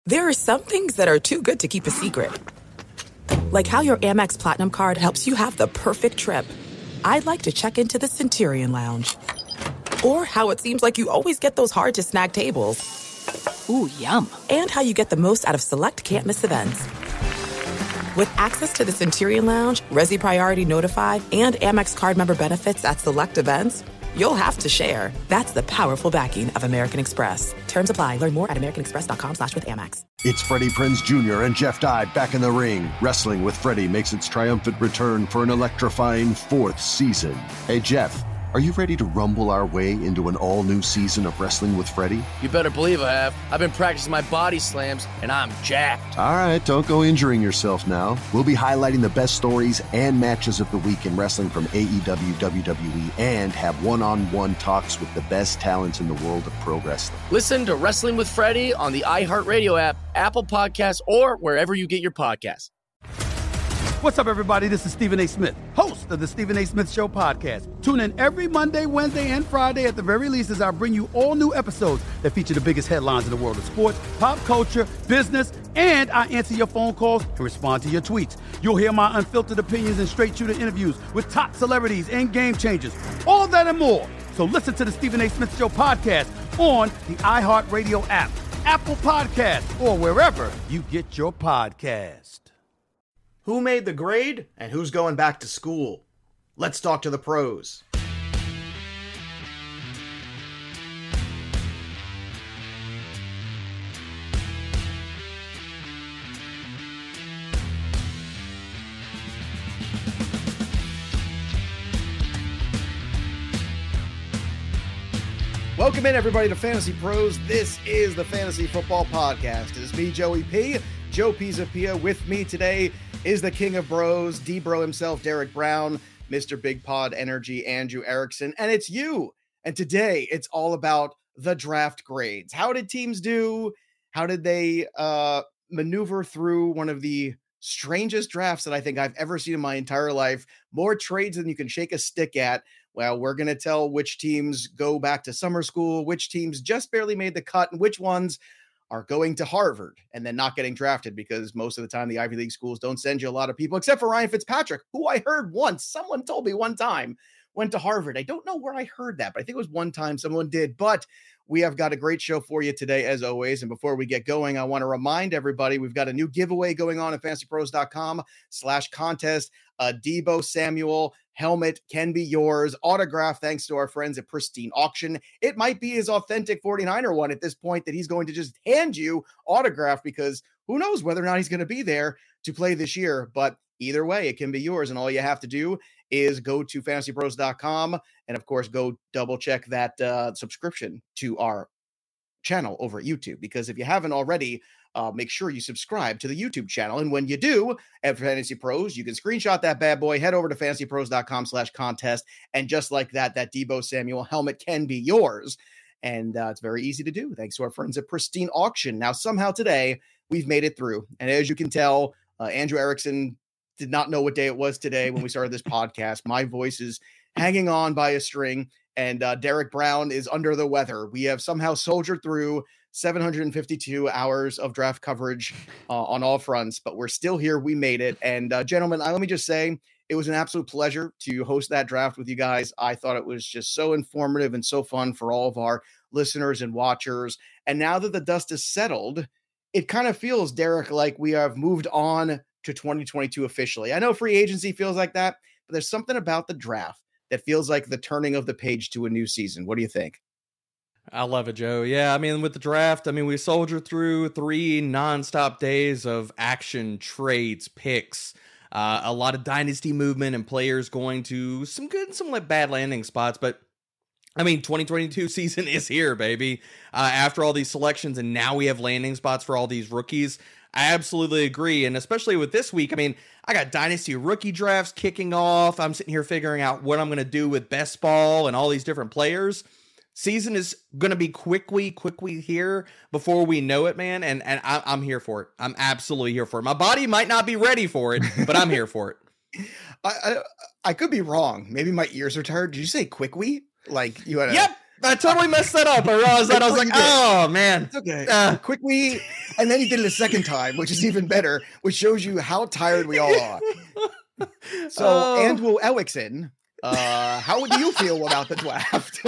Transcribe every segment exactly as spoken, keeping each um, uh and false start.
There are some things that are too good to keep a secret. Like how your Amex Platinum card helps you have the perfect trip. I'd like to check into the Centurion Lounge. Or how it seems like you always get those hard-to-snag tables. Ooh, yum. And how you get the most out of select can't-miss events. With access to the Centurion Lounge, Resi Priority Notified, and Amex card member benefits at select events, you'll have to share. That's the powerful backing of American Express. Terms apply. Learn more at americanexpress.com slash with Amex. It's Freddie Prinze Junior and Jeff Dye back in the ring. Wrestling with Freddie makes its triumphant return for an electrifying fourth season. Hey, Jeff, are you ready to rumble our way into an all-new season of Wrestling with Freddie? You better believe I have. I've been practicing my body slams, and I'm jacked. All right, don't go injuring yourself now. We'll be highlighting the best stories and matches of the week in wrestling from A E W, W W E, and have one-on-one talks with the best talents in the world of pro wrestling. Listen to Wrestling with Freddie on the iHeartRadio app, Apple Podcasts, or wherever you get your podcasts. What's up, everybody? This is Stephen A. Smith, host of the Stephen A. Smith Show podcast. Tune in every Monday, Wednesday, and Friday at the very least as I bring you all new episodes that feature the biggest headlines in the world of sports, pop culture, business, and I answer your phone calls and respond to your tweets. You'll hear my unfiltered opinions and straight-shooter interviews with top celebrities and game changers. All that and more. So listen to the Stephen A. Smith Show podcast on the iHeartRadio app, Apple Podcasts, or wherever you get your podcast. Who made the grade and who's going back to school? Let's talk to the pros. Welcome in, everybody, to Fantasy Pros. This is the Fantasy Football Podcast. It is me, Joey P. Joe Pisapia. With me today is the king of bros, D-Bro himself, Derek Brown, Mister Big Pod Energy, Andrew Erickson, and it's you. And today, it's all about the draft grades. How did teams do? How did they uh, maneuver through one of the strangest drafts that I think I've ever seen in my entire life? More trades than you can shake a stick at. Well, we're going to tell which teams go back to summer school, which teams just barely made the cut, and which ones are going to Harvard and then not getting drafted, because most of the time the Ivy League schools don't send you a lot of people, except for Ryan Fitzpatrick, who I heard once, someone told me one time, went to Harvard. I don't know where I heard that, but I think it was one time someone did. But we have got a great show for you today, as always. And before we get going, I want to remind everybody we've got a new giveaway going on at fantasypros.com slash contest. A Deebo Samuel helmet can be yours. Autograph, thanks to our friends at Pristine Auction. It might be his authentic forty-niner one at this point that he's going to just hand you autograph, because who knows whether or not he's going to be there to play this year. But either way, it can be yours. And all you have to do is go to fantasy pros dot com and, of course, go double check that uh, subscription to our channel over at YouTube, because if you haven't already, Uh, make sure you subscribe to the YouTube channel. And when you do, at Fantasy Pros, you can screenshot that bad boy, head over to fantasypros.com slash contest. And just like that, that Deebo Samuel helmet can be yours. And uh, it's very easy to do, thanks to our friends at Pristine Auction. Now, somehow today, we've made it through. And as you can tell, uh, Andrew Erickson did not know what day it was today when we started this podcast. My voice is hanging on by a string. And uh, Derek Brown is under the weather. We have somehow soldiered through seven hundred fifty-two hours of draft coverage uh, on all fronts, but we're still here. We made it. And uh, gentlemen, I, let me just say, it was an absolute pleasure to host that draft with you guys. I thought it was just so informative and so fun for all of our listeners and watchers. And now that the dust is settled, it kind of feels, Derek, like we have moved on to twenty twenty-two officially. I know free agency feels like that, but there's something about the draft that feels like the turning of the page to a new season. What do you think? I love it, Joe. Yeah, I mean, with the draft, I mean, we soldiered through three nonstop days of action, trades, picks, uh, a lot of dynasty movement, and players going to some good and some like bad landing spots. But I mean, twenty twenty-two season is here, baby. Uh, after all these selections, and now we have landing spots for all these rookies. I absolutely agree. And especially with this week, I mean, I got dynasty rookie drafts kicking off. I'm sitting here figuring out what I'm going to do with best ball and all these different players. Season is going to be quickly, quickly here before we know it, man. And and I, I'm here for it. I'm absolutely here for it. My body might not be ready for it, but I'm here for it. I, I I could be wrong. Maybe my ears are tired. Did you say quickly? Like you had a... Yep. I totally messed that up. I realized that. I was like, oh, man. It's okay. Uh, Quickly. And then he did it a second time, which is even better, which shows you how tired we all are. So, Oh. Andrew Ellickson, uh, how do you feel about the draft?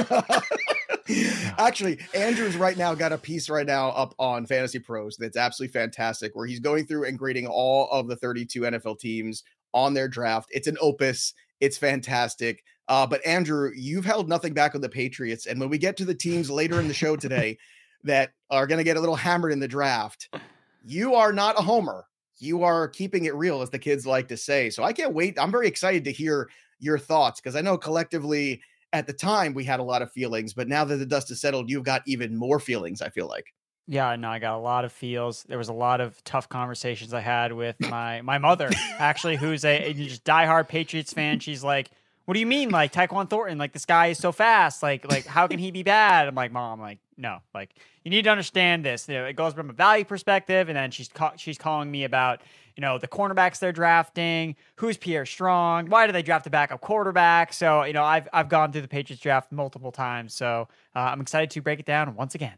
Actually, Andrew's right now got a piece right now up on Fantasy Pros that's absolutely fantastic, where he's going through and grading all of the thirty-two N F L teams on their draft. It's an opus. It's fantastic. Uh, but Andrew, you've held nothing back on the Patriots. And when we get to the teams later in the show today that are going to get a little hammered in the draft, you are not a homer. You are keeping it real, as the kids like to say. So I can't wait. I'm very excited to hear your thoughts, because I know collectively at the time we had a lot of feelings, but now that the dust has settled, you've got even more feelings, I feel like. Yeah, no, I got a lot of feels. There was a lot of tough conversations I had with my my mother, actually, who's a, a just diehard Patriots fan. She's like, "What do you mean, like Tyquan Thornton? Like, this guy is so fast. Like, like how can he be bad?" I'm like, "Mom, like, no, like you need to understand this. You know, it goes from a value perspective." And then she's ca- she's calling me about, you know, the cornerbacks they're drafting, who's Pierre Strong, why do they draft a backup quarterback? So, you know, I've I've gone through the Patriots draft multiple times, so uh, I'm excited to break it down once again.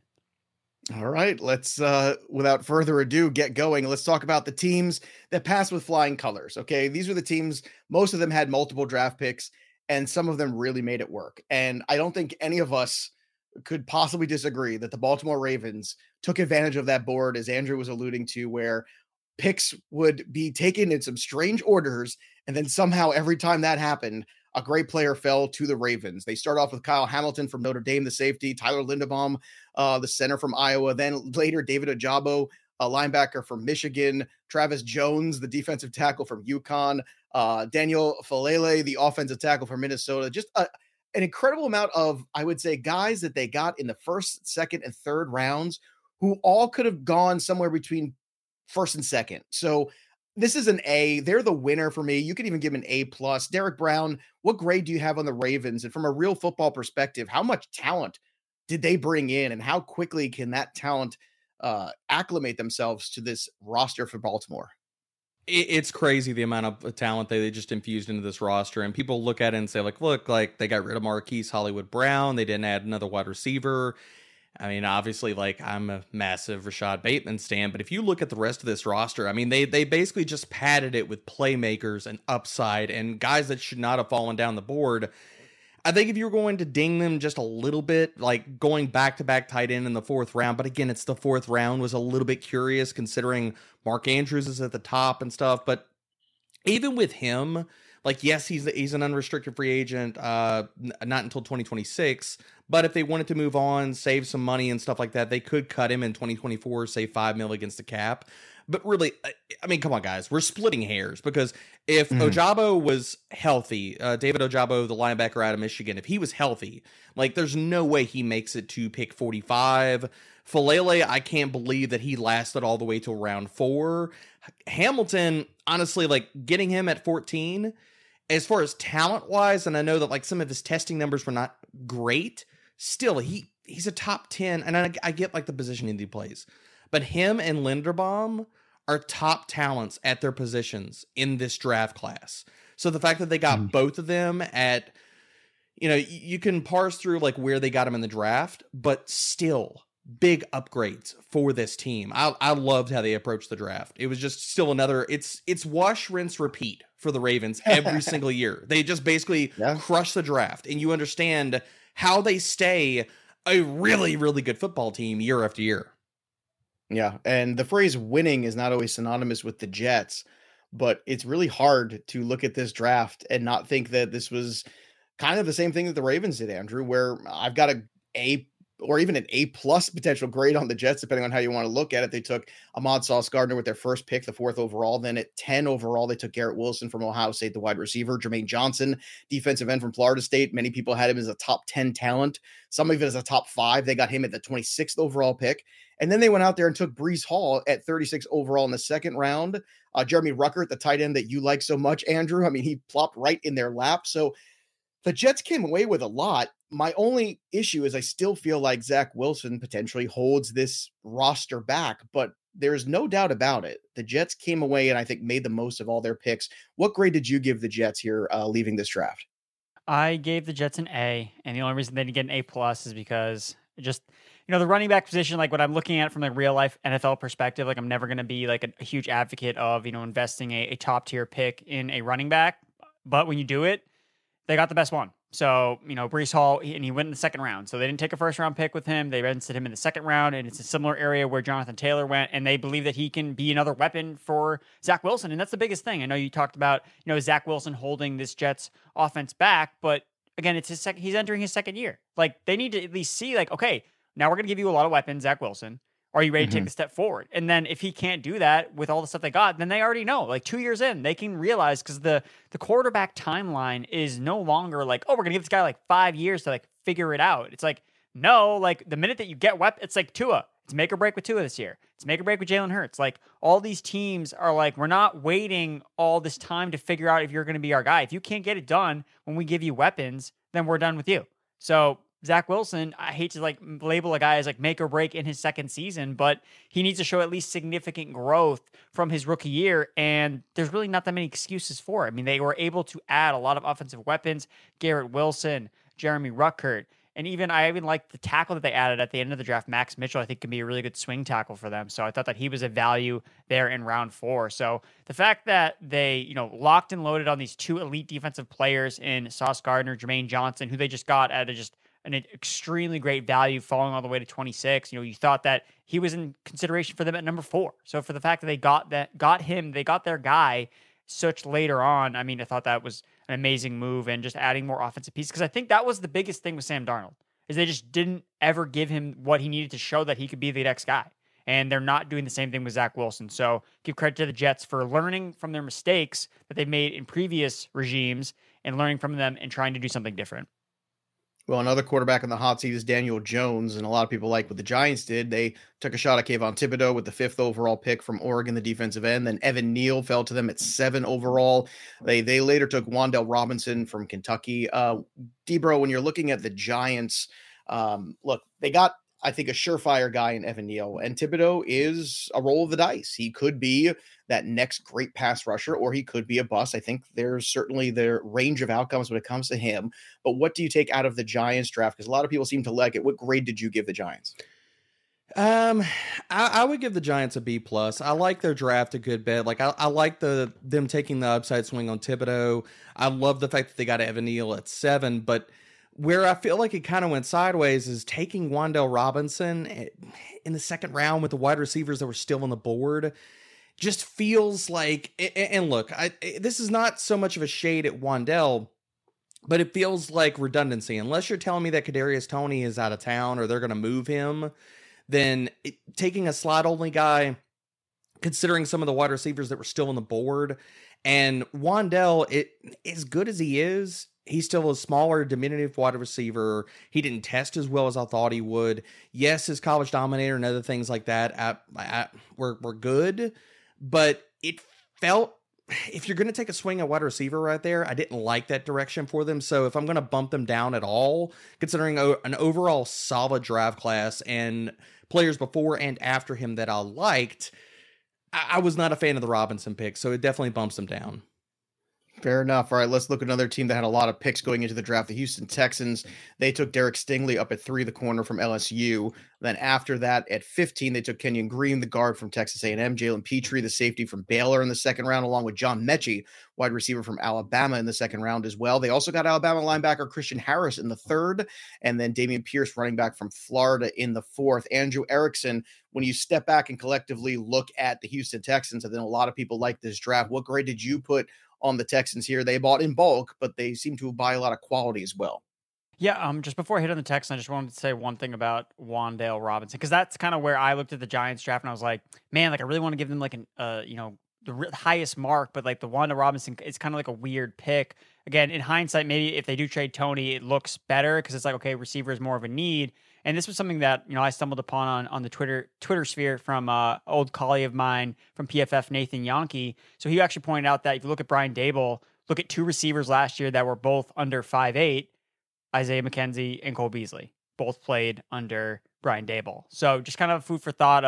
All right, let's, uh, without further ado, get going. Let's talk about the teams that passed with flying colors. Okay, these are the teams, most of them had multiple draft picks, and some of them really made it work. And I don't think any of us could possibly disagree that the Baltimore Ravens took advantage of that board, as Andrew was alluding to, where picks would be taken in some strange orders, and then somehow every time that happened, a great player fell to the Ravens. They start off with Kyle Hamilton from Notre Dame, the safety, Tyler Linderbaum, uh, the center from Iowa, then later David Ojabo, a linebacker from Michigan, Travis Jones, the defensive tackle from UConn, uh, Daniel Falele, the offensive tackle from Minnesota. Just a, an incredible amount of, I would say, guys that they got in the first, second, and third rounds who all could have gone somewhere between first and second. So this is an A. They're the winner for me. You could even give them an A plus. Derek Brown, what grade do you have on the Ravens? And from a real football perspective, how much talent did they bring in, and how quickly can that talent uh, acclimate themselves to this roster for Baltimore? It's crazy the amount of talent that they just infused into this roster, and people look at it and say, like, look, like they got rid of Marquise Hollywood Brown. They didn't add another wide receiver. I mean, obviously, like, I'm a massive Rashad Bateman stan, but if you look at the rest of this roster, I mean, they they basically just padded it with playmakers and upside and guys that should not have fallen down the board. I think if you're going to ding them just a little bit, like going back-to-back tight end in the fourth round, but again, it's the fourth round, was a little bit curious considering Mark Andrews is at the top and stuff, but even with him, like, yes, he's he's an unrestricted free agent, uh, not until twenty twenty-six. But if they wanted to move on, save some money and stuff like that, they could cut him in twenty twenty-four, save five mil against the cap. But really, I mean, come on, guys, we're splitting hairs, because if mm. Ojabo was healthy, uh, David Ojabo, the linebacker out of Michigan, if he was healthy, like, there's no way he makes it to pick forty-five. Falele, I can't believe that he lasted all the way till round four. Hamilton, honestly, like, getting him at fourteen, as far as talent-wise, and I know that, like, some of his testing numbers were not great, still, he he's a top ten, and I, I get, like, the positioning he plays. But him and Linderbaum are top talents at their positions in this draft class. So the fact that they got mm. both of them at, you know, you can parse through, like, where they got them in the draft, but still big upgrades for this team. I I loved how they approached the draft. It was just still another, it's it's wash, rinse, repeat for the Ravens every single year. They just basically yeah. crush the draft, and you understand how they stay a really, really good football team year after year. Yeah, and the phrase winning is not always synonymous with the Jets, but it's really hard to look at this draft and not think that this was kind of the same thing that the Ravens did, Andrew, where I've got a A or even an A plus potential grade on the Jets, depending on how you want to look at it. They took Ahmad Sauce Gardner with their first pick, the fourth overall. Then at ten overall, they took Garrett Wilson from Ohio State, the wide receiver, Jermaine Johnson, defensive end from Florida State. Many people had him as a top ten talent. Some of it as a top five. They got him at the twenty-sixth overall pick. And then they went out there and took Breece Hall at thirty-six overall in the second round. Uh, Jeremy Ruckert, the tight end that you like so much, Andrew. I mean, he plopped right in their lap. So the Jets came away with a lot. My only issue is I still feel like Zach Wilson potentially holds this roster back, but there's no doubt about it. The Jets came away and I think made the most of all their picks. What grade did you give the Jets here uh, leaving this draft? I gave the Jets an A, and the only reason they didn't get an A plus is because just, you know, the running back position, like what I'm looking at from a real life N F L perspective, like I'm never going to be like a, a huge advocate of, you know, investing a, a top tier pick in a running back. But when you do it, they got the best one. So, you know, Breece Hall, and he went in the second round. So they didn't take a first round pick with him. They invested him in the second round, and it's a similar area where Jonathan Taylor went, and they believe that he can be another weapon for Zach Wilson. And that's the biggest thing. I know you talked about, you know, Zach Wilson holding this Jets offense back, but again, it's his second, he's entering his second year. Like, they need to at least see, like, okay, now we're going to give you a lot of weapons, Zach Wilson. Are you ready to mm-hmm. take the step forward? And then if he can't do that with all the stuff they got, then they already know, like two years in, they can realize, because the the quarterback timeline is no longer like, oh, we're going to give this guy like five years to like figure it out. It's like, no, like the minute that you get weapons, it's like Tua. It's make or break with Tua this year. It's make or break with Jalen Hurts. Like all these teams are like, we're not waiting all this time to figure out if you're going to be our guy. If you can't get it done when we give you weapons, then we're done with you. So Zach Wilson, I hate to like label a guy as like make or break in his second season, but he needs to show at least significant growth from his rookie year. And there's really not that many excuses for it. I mean, they were able to add a lot of offensive weapons, Garrett Wilson, Jeremy Ruckert, and even I even like the tackle that they added at the end of the draft, Max Mitchell. I think can be a really good swing tackle for them. So I thought that he was a value there in round four. So the fact that they, you know, locked and loaded on these two elite defensive players in Sauce Gardner, Jermaine Johnson, who they just got at a just an extremely great value, falling all the way to twenty-six. You know, you thought that he was in consideration for them at number four. So for the fact that they got that, got him, they got their guy such later on. I mean, I thought that was an amazing move, and just adding more offensive pieces. Because I think that was the biggest thing with Sam Darnold, is they just didn't ever give him what he needed to show that he could be the next guy. And they're not doing the same thing with Zach Wilson. So give credit to the Jets for learning from their mistakes that they've made in previous regimes and learning from them and trying to do something different. Well, another quarterback in the hot seat is Daniel Jones, and a lot of people like what the Giants did. They took a shot at Kayvon Thibodeau with the fifth overall pick from Oregon, the defensive end. Then Evan Neal fell to them at seven overall. They they later took Wan'Dale Robinson from Kentucky. Uh, D-Bro, when you're looking at the Giants, um, look, they got, I think, a surefire guy in Evan Neal, and Thibodeau is a roll of the dice. He could be that next great pass rusher, or he could be a bust. I think there's certainly the range of outcomes when it comes to him. But what do you take out of the Giants draft? Because a lot of people seem to like it. What grade did you give the Giants? Um, I, I would give the Giants a B plus. I like their draft a good bit. Like I, I like the them taking the upside swing on Thibodeau. I love the fact that they got Evan Neal at seven, but where I feel like it kind of went sideways is taking Wan'Dale Robinson in the second round with the wide receivers that were still on the board. Just feels like, and look, I, this is not so much of a shade at Wan'Dale, but it feels like redundancy. Unless you're telling me that Kadarius Toney is out of town or they're going to move him, then it, taking a slot-only guy, considering some of the wide receivers that were still on the board, and Wan'Dale, it, as good as he is, he's still a smaller, diminutive wide receiver. He didn't test as well as I thought he would. Yes, his college dominator and other things like that I, I, were, were good, but it felt, if you're going to take a swing at wide receiver right there, I didn't like that direction for them. So if I'm going to bump them down at all, considering a, an overall solid draft class and players before and after him that I liked, I, I was not a fan of the Robinson pick. So it definitely bumps them down. Fair enough. All right, let's look at another team that had a lot of picks going into the draft. The Houston Texans, they took Derek Stingley up at three, the corner from L S U. Then after that, at fifteen, they took Kenyon Green, the guard from Texas A and M, Jalen Petrie, the safety from Baylor in the second round, along with John Mechie, wide receiver from Alabama in the second round as well. They also got Alabama linebacker Christian Harris in the third, and then Damian Pierce, running back from Florida, in the fourth. Andrew Erickson, when you step back and collectively look at the Houston Texans, and then a lot of people like this draft, what grade did you put on the Texans here? They bought in bulk, but they seem to buy a lot of quality as well. Yeah, um, just before I hit on the Texans, I just wanted to say one thing about Wan'Dale Robinson, because that's kind of where I looked at the Giants draft and I was like, man, like I really want to give them like an, uh, you know, the re- highest mark, but like the Wan'Dale Robinson, it's kind of like a weird pick. Again, in hindsight, maybe if they do trade Toney, it looks better because it's like, okay, receiver is more of a need. And this was something that, you know, I stumbled upon on, on the Twitter Twitter sphere from uh old colleague of mine from P F F, Nathan Yonke. So he actually pointed out that if you look at Brian Daboll, look at two receivers last year that were both under five eight, Isaiah McKenzie and Cole Beasley, both played under Brian Daboll. So just kind of food for thought of,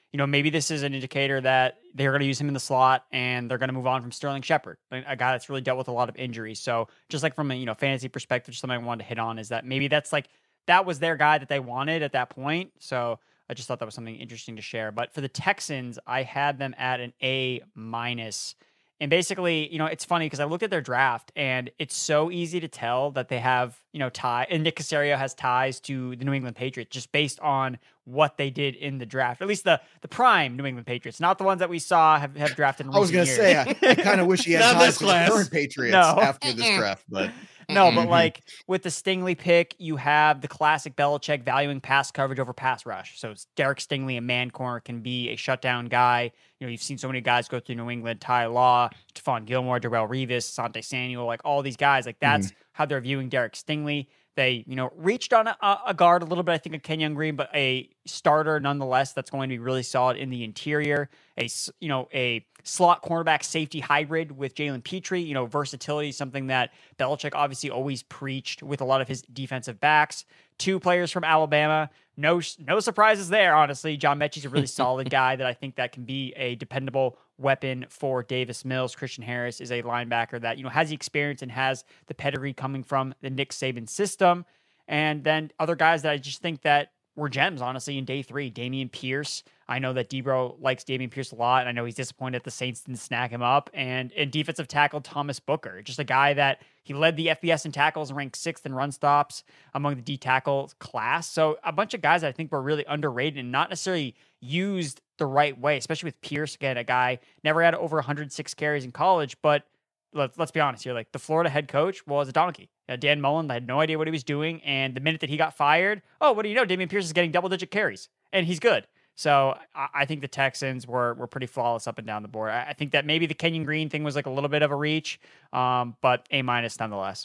you know, maybe this is an indicator that they're going to use him in the slot and they're going to move on from Sterling Shepard, a guy that's really dealt with a lot of injuries. So just like from a, you know, fantasy perspective, something I wanted to hit on is that maybe that's like, that was their guy that they wanted at that point. So I just thought that was something interesting to share. But for the Texans, I had them at an A minus. And basically, you know, it's funny because I looked at their draft and it's so easy to tell that they have, you know, tie and Nick Caserio has ties to the New England Patriots just based on what they did in the draft, or at least the the prime New England Patriots, not the ones that we saw have, have drafted in I was going to say, I, I kind of wish he had Not ties this to the class. current Patriots No. after this draft, but No, but like with the Stingley pick, you have the classic Belichick valuing pass coverage over pass rush. So it's Derek Stingley, a man corner, can be a shutdown guy. You know, you've seen so many guys go through New England, Ty Law, Stephon Gilmore, Darrelle Revis, Asante Samuel, like all these guys. Like that's mm-hmm. how they're viewing Derek Stingley. They, you know, reached on a, a guard a little bit, I think, of Kenyon Green, but a starter nonetheless that's going to be really solid in the interior. A, you know, a slot cornerback safety hybrid with Jalen Petrie. You know, versatility, something that Belichick obviously always preached with a lot of his defensive backs. Two players from Alabama. No, no surprises there, honestly. John Mechie's a really solid guy that I think that can be a dependable weapon for Davis Mills. Christian Harris is a linebacker that, you know, has the experience and has the pedigree coming from the Nick Saban system. And then other guys that I just think that were gems, honestly, in day three. Dameon Pierce. I know that Debro likes Dameon Pierce a lot, and I know he's disappointed the Saints didn't snag him up. And, and defensive tackle Thomas Booker, just a guy that he led the F B S in tackles and ranked sixth in run stops among the D tackle class. So a bunch of guys that I think were really underrated and not necessarily used the right way, especially with Pierce, again, a guy never had over one hundred six carries in college, but let's, let's be honest here, like the Florida head coach was a donkey. Uh, Dan Mullen had no idea what he was doing, and the minute that he got fired, oh, what do you know? Dameon Pierce is getting double-digit carries, and he's good. So I, I think the Texans were were pretty flawless up and down the board. I, I think that maybe the Kenyon Green thing was like a little bit of a reach, um, but A minus nonetheless.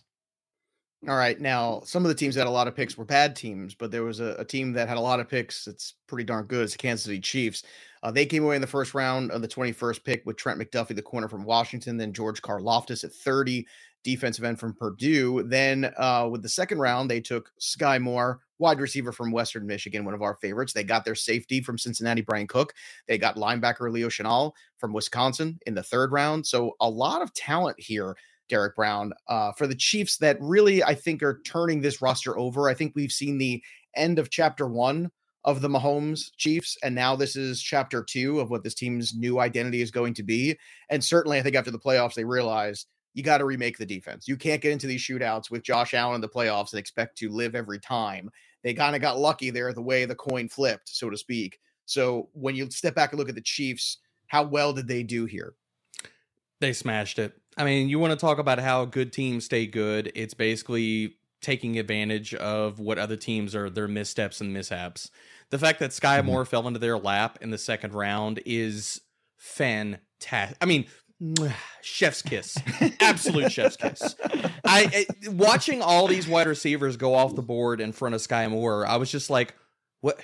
All right. Now, some of the teams that had a lot of picks were bad teams, but there was a, a team that had a lot of picks that's pretty darn good. It's the Kansas City Chiefs. Uh, they came away in the first round of the twenty-first pick with Trent McDuffie, the corner from Washington, then George Karlaftis at thirty, defensive end from Purdue. Then uh, with the second round, they took Sky Moore, wide receiver from Western Michigan, one of our favorites. They got their safety from Cincinnati, Brian Cook. They got linebacker Leo Chenal from Wisconsin in the third round. So a lot of talent here, Derek Brown, uh, for the Chiefs that really, I think, are turning this roster over. I think we've seen the end of chapter one of the Mahomes Chiefs, and now this is chapter two of what this team's new identity is going to be. And certainly, I think after the playoffs, they realized you got to remake the defense. You can't get into these shootouts with Josh Allen in the playoffs and expect to live every time. They kind of got lucky there the way the coin flipped, so to speak. So when you step back and look at the Chiefs, how well did they do here? They smashed it. I mean, you want to talk about how good teams stay good. It's basically taking advantage of what other teams are, their missteps and mishaps. The fact that Sky mm-hmm. Moore fell into their lap in the second round is fantastic. I mean, chef's kiss, absolute chef's kiss. I, I watching all these wide receivers go off the board in front of Sky Moore, I was just like, what?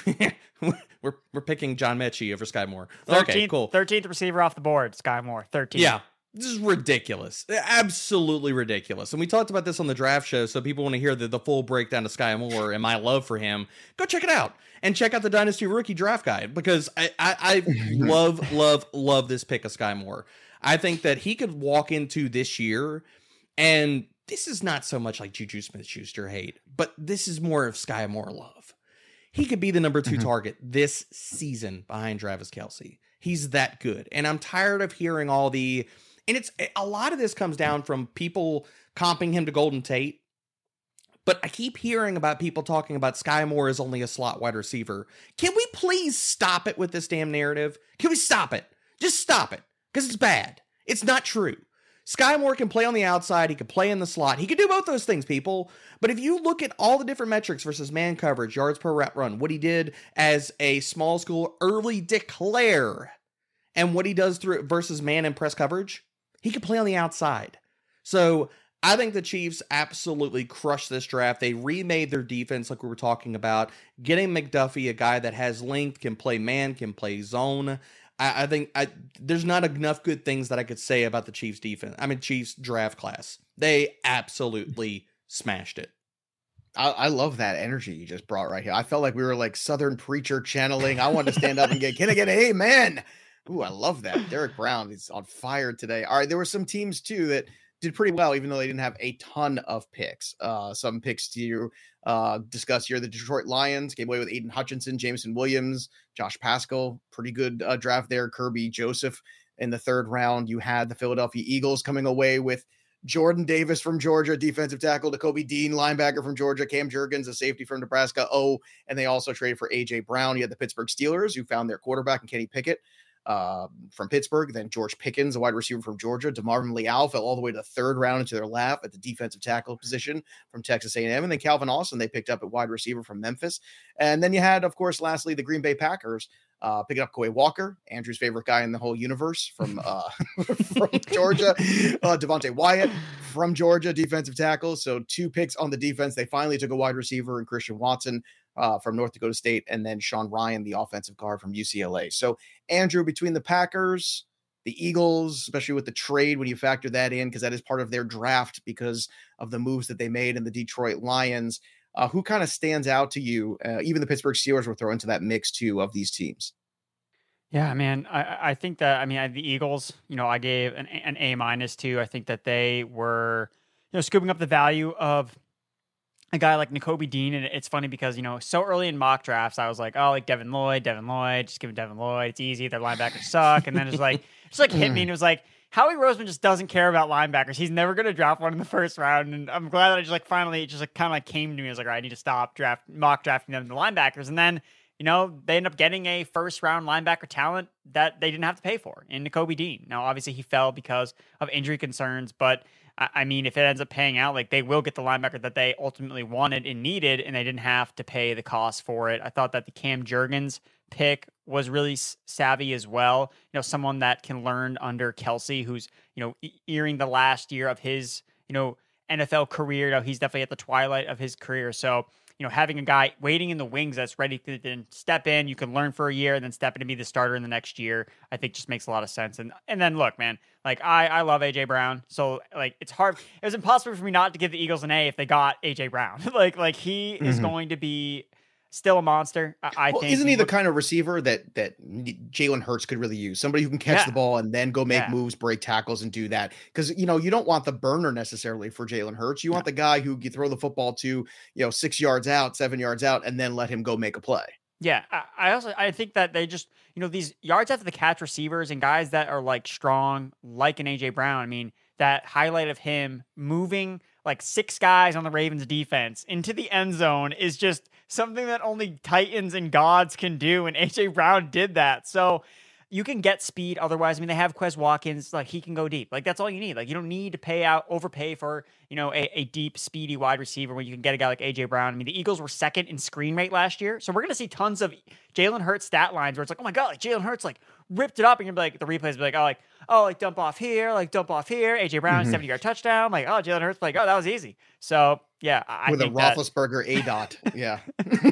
we're we're picking John Mechie over Sky Moore. Okay, cool. thirteenth receiver off the board, Sky Moore. thirteenth. Yeah. This is ridiculous. Absolutely ridiculous. And we talked about this on the draft show, so people want to hear the, the full breakdown of Sky Moore and my love for him. Go check it out. And check out the Dynasty Rookie Draft Guide, because I, I, I love, love, love this pick of Sky Moore. I think that he could walk into this year, and this is not so much like Juju Smith-Schuster hate, but this is more of Sky Moore love. He could be the number two mm-hmm. target this season behind Travis Kelce. He's that good. And I'm tired of hearing all the... And it's a lot of this comes down from people comping him to Golden Tate. But I keep hearing about people talking about Sky Moore as only a slot wide receiver. Can we please stop it with this damn narrative? Can we stop it? Just stop it. Because it's bad. It's not true. Sky Moore can play on the outside. He can play in the slot. He can do both those things, people. But if you look at all the different metrics versus man coverage, yards per route run, what he did as a small school early declare, and what he does through versus man and press coverage, he could play on the outside. So I think the Chiefs absolutely crushed this draft. They remade their defense like we were talking about. Getting McDuffie, a guy that has length, can play man, can play zone. I, I think I, there's not enough good things that I could say about the Chiefs defense. I mean, Chiefs draft class. They absolutely smashed it. I, I love that energy you just brought right here. I felt like we were like Southern preacher channeling. I wanted to stand up and get, can I get an amen? Ooh, I love that. Derek Brown is on fire today. All right, there were some teams too that did pretty well, even though they didn't have a ton of picks. Uh, some picks to uh, discuss here. The Detroit Lions came away with Aiden Hutchinson, Jameson Williams, Josh Pascal. Pretty good uh, draft there. Kirby Joseph in the third round. You had the Philadelphia Eagles coming away with Jordan Davis from Georgia, defensive tackle, Kobe Dean, linebacker from Georgia, Cam Jurgens, a safety from Nebraska. Oh, and they also traded for A J Brown. You had the Pittsburgh Steelers, who found their quarterback in Kenny Pickett. Uh, from Pittsburgh, then George Pickens, a wide receiver from Georgia. DeMarvin Leal fell all the way to the third round into their lap at the defensive tackle position from Texas A and M. And then Calvin Austin, they picked up at wide receiver from Memphis. And then you had, of course, lastly, the Green Bay Packers uh, picking up Kawhi Walker, Andrew's favorite guy in the whole universe from, uh, from Georgia, uh, Devontae Wyatt from Georgia, defensive tackle. So two picks on the defense. They finally took a wide receiver in Christian Watson Uh, from North Dakota State, and then Sean Ryan, the offensive guard from U C L A. So, Andrew, between the Packers, the Eagles, especially with the trade, when you factor that in, because that is part of their draft because of the moves that they made in the Detroit Lions, uh, who kind of stands out to you? Uh, even the Pittsburgh Steelers were thrown into that mix, too, of these teams. Yeah, man, I, I think that, I mean, I, the Eagles, you know, I gave an, an A minus to. I think that they were, you know, scooping up the value of a guy like Nakobe Dean. And it's funny because, you know, so early in mock drafts, I was like, oh, like Devin Lloyd, Devin Lloyd, just give him Devin Lloyd. It's easy. Their linebackers suck. And then it's like, it's like hit me. And it was like, Howie Roseman just doesn't care about linebackers. He's never going to draft one in the first round. And I'm glad that I just like finally, it just like kind of like came to me. I was like, all right, I need to stop draft mock drafting them the linebackers. And then, you know, they end up getting a first round linebacker talent that they didn't have to pay for in Nakobe Dean. Now, obviously he fell because of injury concerns, but I mean, if it ends up paying out, like they will get the linebacker that they ultimately wanted and needed, and they didn't have to pay the cost for it. I thought that the Cam Jurgens pick was really savvy as well. You know, someone that can learn under Kelsey, who's, you know, earing the last year of his, you know, N F L career. You know, he's definitely at the twilight of his career. So, you know, having a guy waiting in the wings that's ready to then step in, you can learn for a year and then step in to be the starter in the next year, I think just makes a lot of sense. And and then look, man, like I, I love A J Brown. So like it's hard. It was impossible for me not to give the Eagles an A if they got A J Brown. like like he mm-hmm. is going to be still a monster. I, I well, think. Isn't he the kind of receiver that that Jalen Hurts could really use? Somebody who can catch yeah. the ball and then go make yeah. moves, break tackles, and do that. Because you know you don't want the burner necessarily for Jalen Hurts. You want yeah. the guy who you throw the football to, you know, six yards out, seven yards out, and then let him go make a play. Yeah, I, I also I think that they just, you know, these yards after the catch receivers and guys that are like strong, like an A J Brown. I mean, that highlight of him moving like six guys on the Ravens defense into the end zone is just something that only Titans and gods can do. And A J Brown did that. So you can get speed otherwise. I mean, they have Quez Watkins, like he can go deep. Like that's all you need. Like you don't need to pay out, overpay for, you know, a, a deep, speedy wide receiver when you can get a guy like A J Brown. I mean, the Eagles were second in screen rate last year. So we're going to see tons of Jalen Hurts stat lines where it's like, oh my God, like Jalen Hurts like ripped it up. And you're like, the replays be like, oh, like, oh, like dump off here, like dump off here. A J Brown, mm-hmm. seventy yard touchdown. Like, oh, Jalen Hurts, like, oh, that was easy. So yeah, I with think a Roethlisberger A dot. Yeah.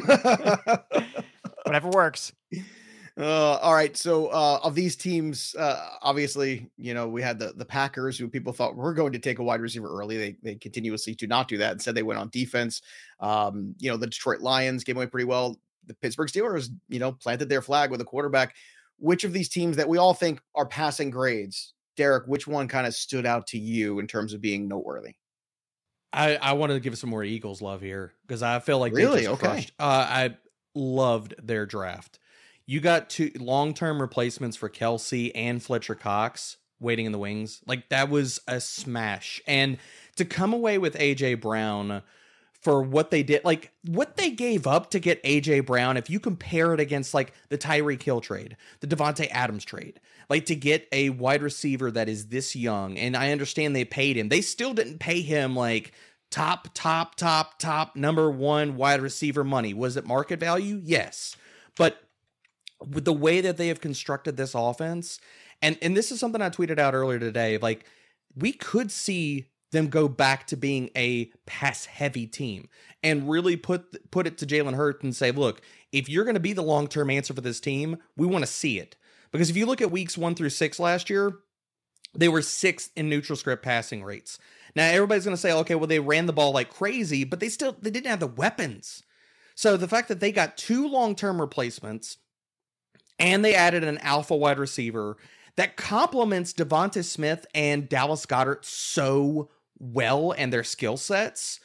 Whatever works. Uh, all right. So uh, of these teams, uh, obviously, you know, we had the, the Packers who people thought were going to take a wide receiver early. They they continuously do not do that. Instead, they went on defense. Um, you know, the Detroit Lions came away pretty well. The Pittsburgh Steelers, you know, planted their flag with a quarterback. Which of these teams that we all think are passing grades, Derek, which one kind of stood out to you in terms of being noteworthy? I, I wanted to give some more Eagles love here because I feel like really they just okay. crushed. Uh, I loved their draft. You got two long-term replacements for Kelsey and Fletcher Cox waiting in the wings. Like that was a smash. And to come away with A J Brown for what they did, like what they gave up to get A J Brown, if you compare it against like the Tyreek Hill trade, the Devontae Adams trade, like to get a wide receiver that is this young, and I understand they paid him. They still didn't pay him like top, top, top, top number one wide receiver money. Was it market value? Yes. But with the way that they have constructed this offense, and, and this is something I tweeted out earlier today, like we could see them go back to being a pass-heavy team and really put put it to Jalen Hurts and say, look, if you're going to be the long-term answer for this team, we want to see it. Because if you look at weeks one through six last year, They were sixth in neutral script passing rates. Now everybody's going to say, okay, well, they ran the ball like crazy, but they still, they didn't have the weapons. So the fact that they got two long-term replacements and they added an alpha wide receiver that complements Devonta Smith and Dallas Goedert so well and their skill sets,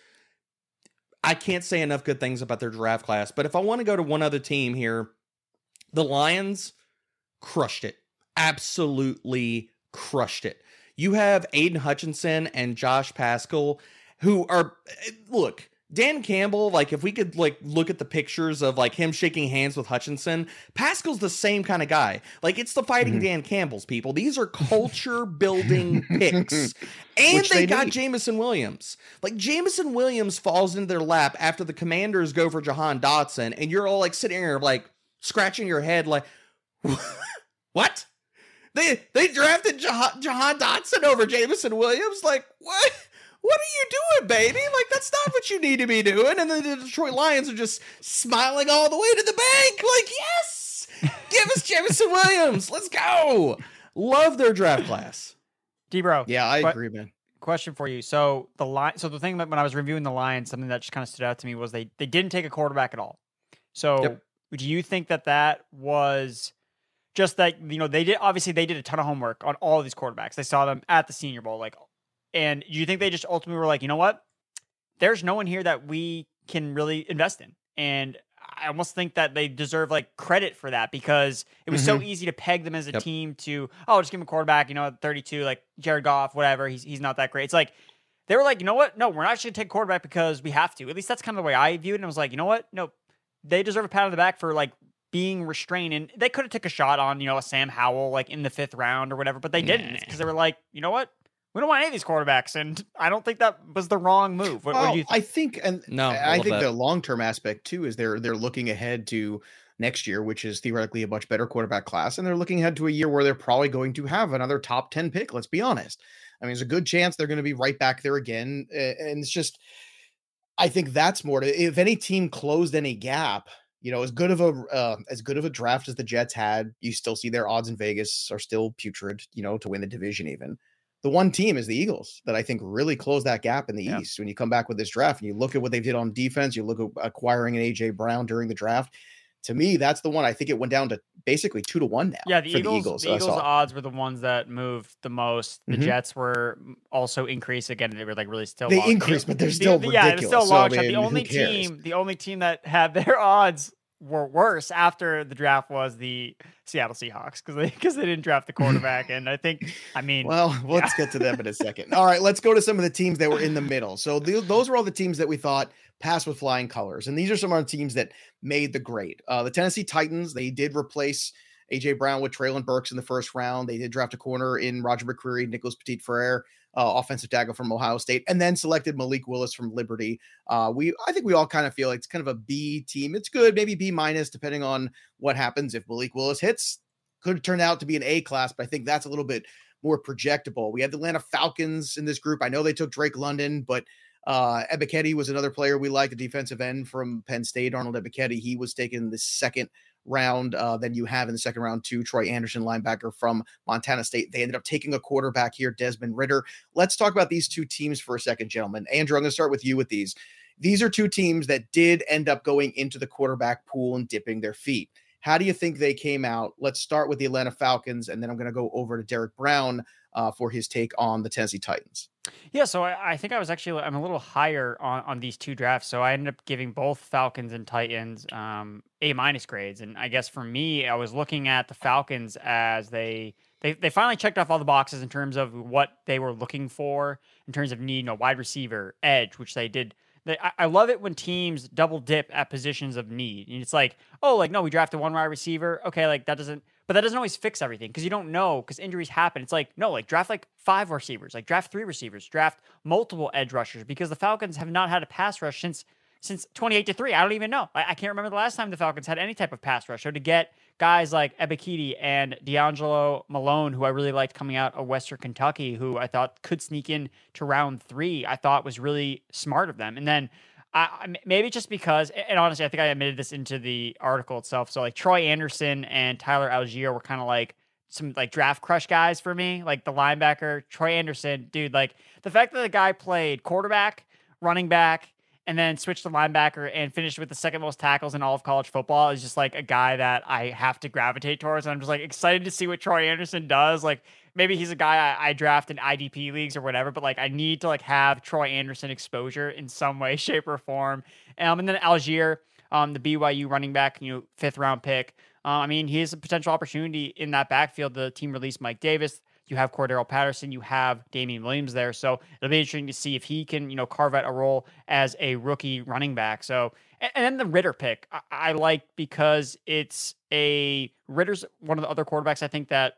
I can't say enough good things about their draft class. But if I want to go to one other team here, the Lions crushed it. Absolutely crushed it. You have Aiden Hutchinson and Josh Paschal, who are, look, Dan Campbell, like if we could like look at the pictures of like him shaking hands with Hutchinson, Pascal's the same kind of guy. Like it's the fighting mm-hmm. Dan Campbell's, people. These are culture building picks. And Which they, they got need. Jameson Williams. Like Jameson Williams falls into their lap after the Commanders go for Jahan Dotson, and you're all like sitting here like scratching your head like, what? They they drafted Jahan, Jahan Dotson over Jameson Williams? Like, what? What are you doing, baby? Like, that's not what you need to be doing. And then the Detroit Lions are just smiling all the way to the bank. Like, yes, give us Jameson Williams. Let's go. Love their draft class. D-Bro. Yeah, I but, agree, man. Question for you. So the line. So the thing that when I was reviewing the Lions, something that just kind of stood out to me was they they didn't take a quarterback at all. So yep. do you think that that was just that, you know, they did, obviously they did a ton of homework on all of these quarterbacks. They saw them at the Senior Bowl, like, and do you think they just ultimately were like, you know what? There's no one here that we can really invest in. And I almost think that they deserve like credit for that because it was mm-hmm. so easy to peg them as a yep. team to, oh, just give him a quarterback, you know, at thirty-two, like Jared Goff, whatever. He's he's not that great. It's like, they were like, you know what? No, we're not actually going to take quarterback because we have to. At least that's kind of the way I viewed it. And I was like, you know what? No, they deserve a pat on the back for like being restrained. And they could have took a shot on, you know, a Sam Howell like in the fifth round or whatever, but they didn't because they were like, you know what? We don't want any of these quarterbacks, and I don't think that was the wrong move. What, well, what do you think? I think, and no, I think that. the long-term aspect too is they're they're looking ahead to next year, which is theoretically a much better quarterback class, and they're looking ahead to a year where they're probably going to have another top ten pick. Let's be honest. I mean, there's a good chance they're going to be right back there again, and it's just, I think that's more to. If any team closed any gap, you know, as good of a uh, as good of a draft as the Jets had, you still see their odds in Vegas are still putrid, you know, to win the division even. The one team is the Eagles that I think really closed that gap in the yeah. East. When you come back with this draft and you look at what they did on defense, you look at acquiring an A J Brown during the draft. To me, that's the one. I think it went down to basically two to one now. Yeah, the for Eagles. The Eagles, the Eagles odds were the ones that moved the most. The mm-hmm. Jets were also increased again. They were like really still. They long. increased, but they're still the, ridiculous. Yeah, they're still long so, shot. I mean, the only team, the only team that had their odds were worse after the draft was the Seattle Seahawks because they because they didn't draft the quarterback. And I think, I mean, well, let's yeah. get to them in a second. All right, let's go to some of the teams that were in the middle. So the, those were all the teams that we thought passed with flying colors, and these are some of the teams that made the grade. Uh, the Tennessee Titans, they did replace A J Brown with Treylon Burks in the first round. They did draft a corner in Roger McCreary, Nicholas Petit-Frere, uh, offensive tackle from Ohio State, and then selected Malik Willis from Liberty. Uh, we, I think we all kind of feel like it's kind of a B team. It's good, maybe B minus, depending on what happens. If Malik Willis hits, could turn out to be an A class, but I think that's a little bit more projectable. We had the Atlanta Falcons in this group. I know they took Drake London, but uh, Ebiketie was another player we liked, the defensive end from Penn State, Arnold Ebiketie. He was taken the second round. Uh, then you have in the second round too, Troy Anderson, linebacker from Montana State. They ended up taking a quarterback here, Desmond Ridder. Let's talk about these two teams for a second, gentlemen. Andrew, I'm going to start with you with these. These are two teams that did end up going into the quarterback pool and dipping their feet. How do you think they came out? Let's start with the Atlanta Falcons, and then I'm going to go over to Derek Brown uh, for his take on the Tennessee Titans. Yeah, so I, I think I was actually, I'm a little higher on, on these two drafts. So I ended up giving both Falcons and Titans um, A minus grades. And I guess for me, I was looking at the Falcons as they, they, they finally checked off all the boxes in terms of what they were looking for in terms of need, you know, wide receiver, edge, which they did. They, I, I love it when teams double dip at positions of need. And it's like, oh, like, no, we drafted one wide receiver. Okay, like that doesn't, but that doesn't always fix everything because you don't know because injuries happen. It's like, no, like draft like five receivers, like draft three receivers, draft multiple edge rushers because the Falcons have not had a pass rush since since twenty-eight to three. I don't even know. I, I can't remember the last time the Falcons had any type of pass rush. So to get guys like Ebiketie and D'Angelo Malone, who I really liked coming out of Western Kentucky, who I thought could sneak in to round three, I thought was really smart of them. And then I, maybe just because, and honestly, I think I admitted this into the article itself. So like Troy Anderson and Tyler Algier were kind of like some like draft crush guys for me, like the linebacker Troy Anderson, dude. Like the fact that the guy played quarterback, running back, and then switched to linebacker and finished with the second most tackles in all of college football is just like a guy that I have to gravitate towards. And I'm just like excited to see what Troy Anderson does. Like maybe he's a guy I, I draft in I D P leagues or whatever, but like I need to like have Troy Anderson exposure in some way, shape, or form. Um, and then Algier, um, the B Y U running back, you know, fifth round pick. Uh, I mean, he has a potential opportunity in that backfield. The team released Mike Davis. You have Cordero Patterson, you have Damian Williams there. So it'll be interesting to see if he can, you know, carve out a role as a rookie running back. So, and, and then the Ritter pick, I, I like because it's a Ritter's one of the other quarterbacks I think that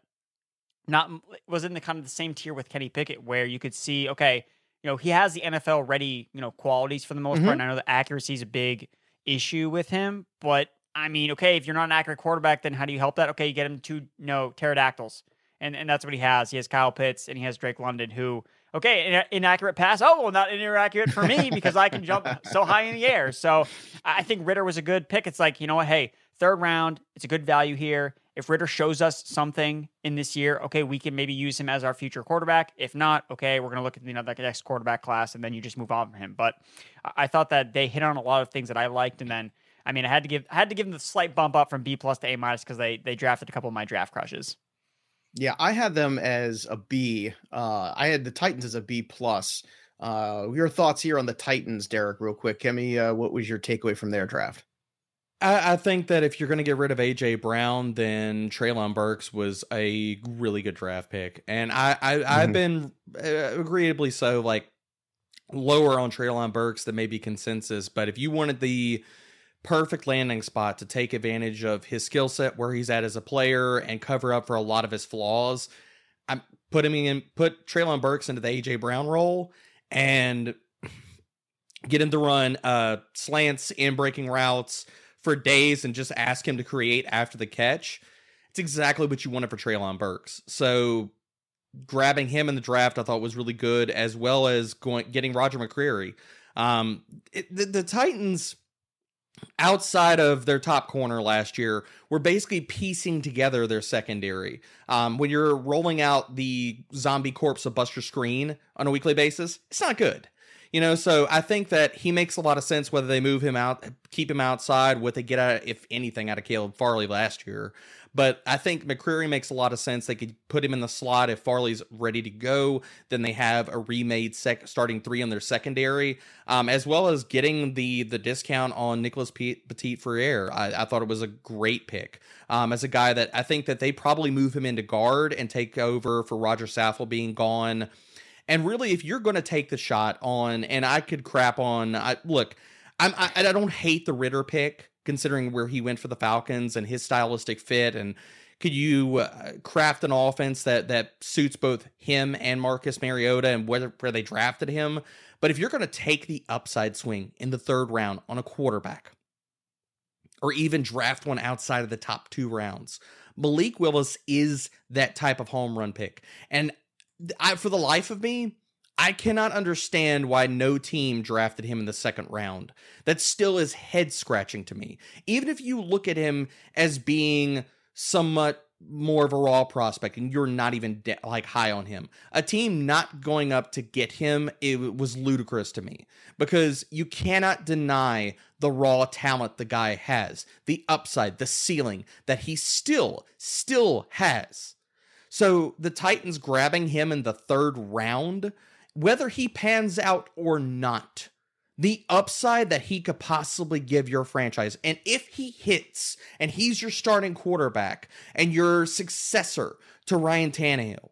not was in the kind of the same tier with Kenny Pickett, where you could see, okay, you know, he has the N F L ready, you know, qualities for the most mm-hmm. part. And I know the accuracy is a big issue with him, but I mean, okay, if you're not an accurate quarterback, then how do you help that? Okay, you get him to, you know, pterodactyls. And and that's what he has. He has Kyle Pitts and he has Drake London, who, okay, in, inaccurate pass. Oh, well, not inaccurate for me because I can jump so high in the air. So I think Ritter was a good pick. It's like, you know what? Hey, third round, it's a good value here. If Ritter shows us something in this year, okay, we can maybe use him as our future quarterback. If not, okay, we're going to look at, you know, the next quarterback class and then you just move on from him. But I thought that they hit on a lot of things that I liked. And then, I mean, I had to give I had to give them the slight bump up from B plus to A minus because they they drafted a couple of my draft crushes. Yeah, I had them as a B. Uh, I had the Titans as a B plus. Uh, your thoughts here on the Titans, Derek, real quick. Kemi, uh, what was your takeaway from their draft? I, I think that if you're going to get rid of A J Brown, then Treylon Burks was a really good draft pick, and I, I mm-hmm. I've been uh, agreeably so like lower on Treylon Burks than maybe consensus. But if you wanted the perfect landing spot to take advantage of his skill set, where he's at as a player, and cover up for a lot of his flaws, I'm putting him in, put Treylon Burks into the A J Brown role and get him to run uh, slants, in breaking routes for days, and just ask him to create after the catch. It's exactly what you wanted for Treylon Burks. So grabbing him in the draft, I thought was really good, as well as going getting Roger McCreary. Um, it, the, the Titans, outside of their top corner last year, were basically piecing together their secondary. Um, when you're rolling out the zombie corpse of Buster Screen on a weekly basis, it's not good. You know, so I think that he makes a lot of sense whether they move him out, keep him outside, what they get out, if anything, out of Caleb Farley last year. But I think McCreary makes a lot of sense. They could put him in the slot if Farley's ready to go. Then they have a remade sec- starting three on their secondary, um, as well as getting the the discount on Nicholas Petit Frere. I, I thought it was a great pick um, as a guy that I think that they probably move him into guard and take over for Roger Saffold being gone. And really, if you're going to take the shot on, and I could crap on, I, look, I'm, I, I don't hate the Ritter pick, considering where he went for the Falcons and his stylistic fit. And could you uh, craft an offense that that suits both him and Marcus Mariota and where, where they drafted him? But if you're going to take the upside swing in the third round on a quarterback, or even draft one outside of the top two rounds, Malik Willis is that type of home run pick. And I, for the life of me, I cannot understand why no team drafted him in the second round. That still is head scratching to me. Even if you look at him as being somewhat more of a raw prospect and you're not even de- like high on him, a team not going up to get him, it was ludicrous to me, because you cannot deny the raw talent the guy has, the upside, the ceiling that he still, still has. So the Titans grabbing him in the third round, whether he pans out or not, the upside that he could possibly give your franchise, and if he hits and he's your starting quarterback and your successor to Ryan Tannehill,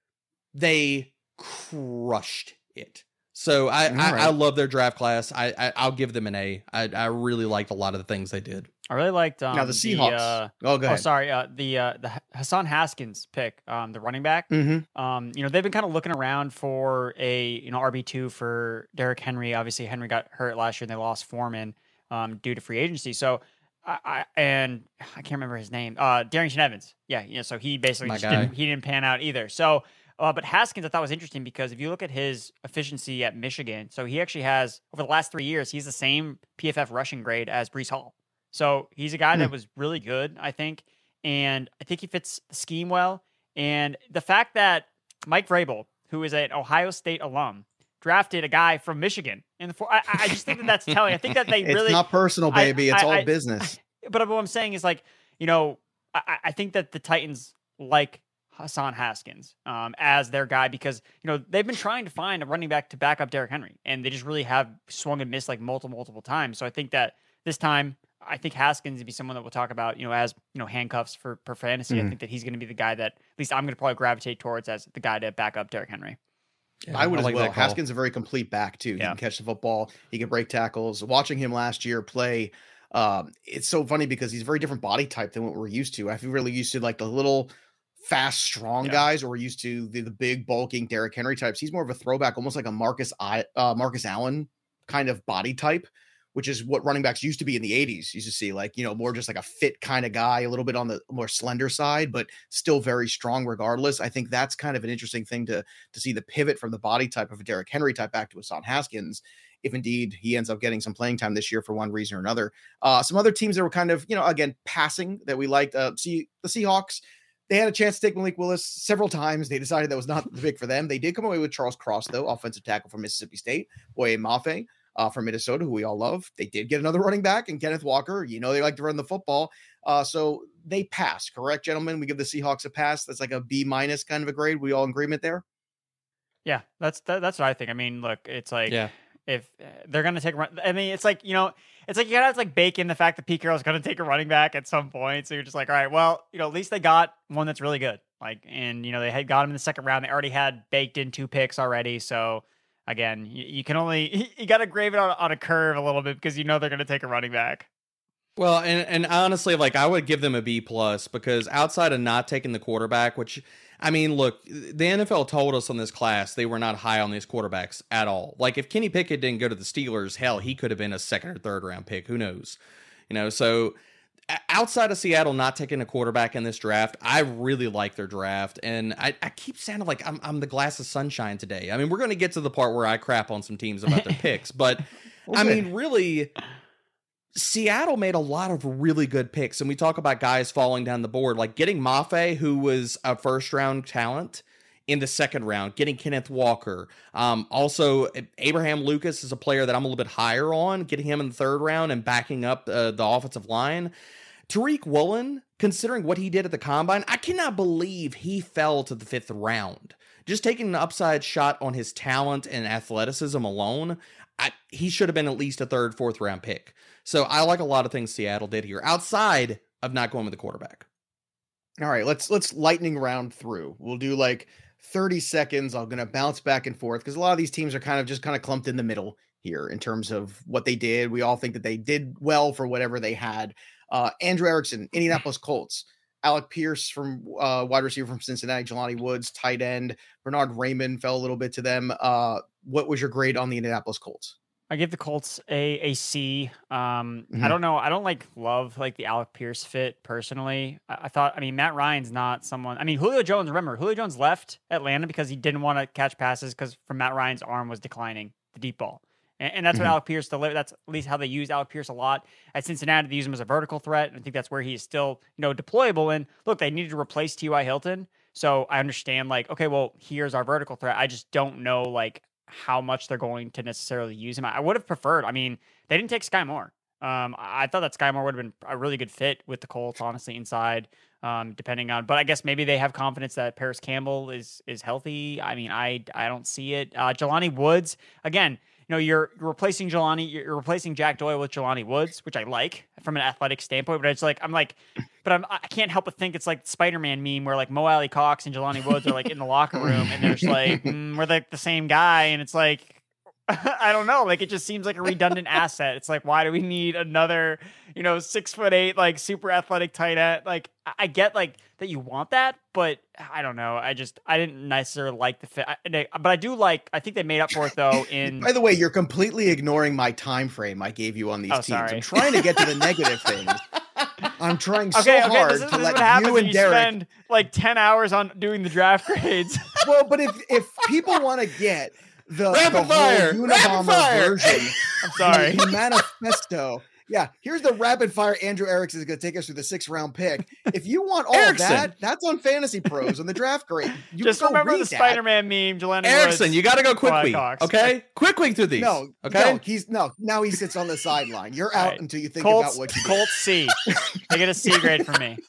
they crushed it. So I, I, right. I love their draft class. I, I I'll give them an A. I I really liked a lot of the things they did. I really liked um, now the Seahawks. The, uh, oh, go ahead. Oh, sorry. Uh, the uh, the Hassan Haskins pick, um, the running back. Mm-hmm. Um, you know, they've been kind of looking around for a you know R B two for Derrick Henry. Obviously, Henry got hurt last year, and they lost Foreman um, due to free agency. So, I, I and I can't remember his name. Uh, Darrington Evans. Yeah, you know, so he basically just didn't, he didn't pan out either. So. Uh, but Haskins, I thought was interesting because if you look at his efficiency at Michigan, so he actually has, over the last three years, he's the same P F F rushing grade as Breece Hall. So he's a guy mm. that was really good, I think. And I think he fits the scheme well. And the fact that Mike Vrabel, who is an Ohio State alum, drafted a guy from Michigan in the four, I, I just think that that's telling. I think that they it's really. It's not personal, baby. I, it's I, all I, business. But what I'm saying is, like, you know, I, I think that the Titans like Hassan Haskins um, as their guy because, you know, they've been trying to find a running back to back up Derrick Henry, and they just really have swung and missed like multiple, multiple times. So I think that this time, I think Haskins would be someone that we'll talk about, you know, as, you know, handcuffs for, for fantasy. Mm-hmm. I think that he's going to be the guy that at least I'm going to probably gravitate towards as the guy to back up Derrick Henry. Yeah, I would I like as well. Haskins is a very complete back too. He yeah. can catch the football. He can break tackles. Watching him last year play, um, it's so funny because he's a very different body type than what we're used to. I feel really used to like the little fast, strong yeah. guys, or we're used to the, the big, bulking Derrick Henry types. He's more of a throwback, almost like a Marcus I, uh, Marcus Allen kind of body type, which is what running backs used to be in the eighties. You used to see like, you know, more just like a fit kind of guy, a little bit on the more slender side, but still very strong regardless. I think that's kind of an interesting thing to, to see the pivot from the body type of a Derrick Henry type back to Hassan Haskins, if indeed he ends up getting some playing time this year for one reason or another. Uh, some other teams that were kind of, you know, again, passing that we liked, uh, see the Seahawks, they had a chance to take Malik Willis several times. They decided that was not the pick for them. They did come away with Charles Cross, though, offensive tackle from Mississippi State, Boye Mafe. Uh, from Minnesota, who we all love. They did get another running back and Kenneth Walker. You know, they like to run the football. Uh, so they passed, correct, gentlemen? We give the Seahawks a pass. That's like a B minus kind of a grade. We all in agreement there? Yeah, that's that, that's what I think. I mean, look, it's like yeah. if uh, they're going to take a run, I mean, it's like, you know, it's like you got to like bake in the fact that Pete Carroll's going to take a running back at some point. So you're just like, all right, well, you know, at least they got one that's really good. Like, and, you know, they had got him in the second round. They already had baked in two picks already. So, again, you, you can only, you got to grade it on, on a curve a little bit because you know they're going to take a running back. Well, and, and honestly, like I would give them a B plus because outside of not taking the quarterback, which, I mean, look, the N F L told us on this class they were not high on these quarterbacks at all. Like if Kenny Pickett didn't go to the Steelers, hell, he could have been a second or third round pick. Who knows? You know, so outside of Seattle not taking a quarterback in this draft, I really like their draft. And I, I keep sounding like I'm, I'm the glass of sunshine today. I mean, we're going to get to the part where I crap on some teams about their picks. But, I mean, really, Seattle made a lot of really good picks. And we talk about guys falling down the board. Like getting Mafe, who was a first-round talent, in the second round, getting Kenneth Walker. Um, also, Abraham Lucas is a player that I'm a little bit higher on, getting him in the third round and backing up uh, the offensive line. Tariq Woolen, considering what he did at the Combine, I cannot believe he fell to the fifth round. Just taking an upside shot on his talent and athleticism alone, I, he should have been at least a third, fourth round pick. So I like a lot of things Seattle did here, outside of not going with the quarterback. All right, let's let's lightning round through. We'll do like thirty seconds. I'm going to bounce back and forth because a lot of these teams are kind of just kind of clumped in the middle here in terms of what they did. We all think that they did well for whatever they had. Uh, Andrew Erickson, Indianapolis Colts. Alec Pierce from uh, wide receiver from Cincinnati. Jelani Woods, tight end. Bernard Raymond fell a little bit to them. Uh, what was your grade on the Indianapolis Colts? I give the Colts a a C. Um, Mhm. I don't know. I don't like love like the Alec Pierce fit personally. I, I thought. I mean, Matt Ryan's not someone. I mean, Julio Jones. Remember, Julio Jones left Atlanta because he didn't want to catch passes because from Matt Ryan's arm was declining, the deep ball, and, and that's Mhm. what Alec Pierce. Delivered. That's at least how they use Alec Pierce a lot at Cincinnati. They use him as a vertical threat, and I think that's where he is still, you know, deployable. And look, they needed to replace T Y Hilton, so I understand. Like, okay, well, here's our vertical threat. I just don't know, like, how much they're going to necessarily use him. I would have preferred, I mean, they didn't take Sky Moore. Um, I thought that Sky Moore would have been a really good fit with the Colts, honestly, inside, um, depending on, but I guess maybe they have confidence that Paris Campbell is, is healthy. I mean, I, I don't see it. Uh, Jelani Woods, again, you know, you're, you're replacing Jelani, you're replacing Jack Doyle with Jelani Woods, which I like from an athletic standpoint, but it's like, I'm like, but I'm, I can't help but think it's like the Spider-Man meme where like Mo Alley Cox and Jelani Woods are like in the locker room and they're just like, mm, we're like the same guy. And it's like, I don't know. Like, it just seems like a redundant asset. It's like, why do we need another, you know, six foot eight, like super athletic tight end? Like, I I get like that you want that, but I don't know. I just, I didn't necessarily like the fit, I, they, but I do like, I think they made up for it though. In By the way, you're completely ignoring my time frame I gave you on these Oh, teams. sorry. I'm trying to get to the negative things. I'm trying so okay, okay, hard this is, to this is let what happens you when and you Derek. spend like ten hours on doing the draft grades. Well, but if if people want to get the, Rapid the fire! whole Rapid Unabomber fire! version, I'm sorry. the manifesto, Yeah, here's the rapid fire. Andrew Erickson is going to take us through the sixth round pick. If you want all Erickson. of that, that's on Fantasy Pros on the draft grade. You Just go remember read the that. Spider-Man meme, Jelani Erickson, Woods, you got to go quick week, Blackhawks. okay? Quick week through these. No, okay. no, he's no. Now he sits on the sideline. You're out Right. until you think Colts, about what you do. Colts C. They get a C grade from me.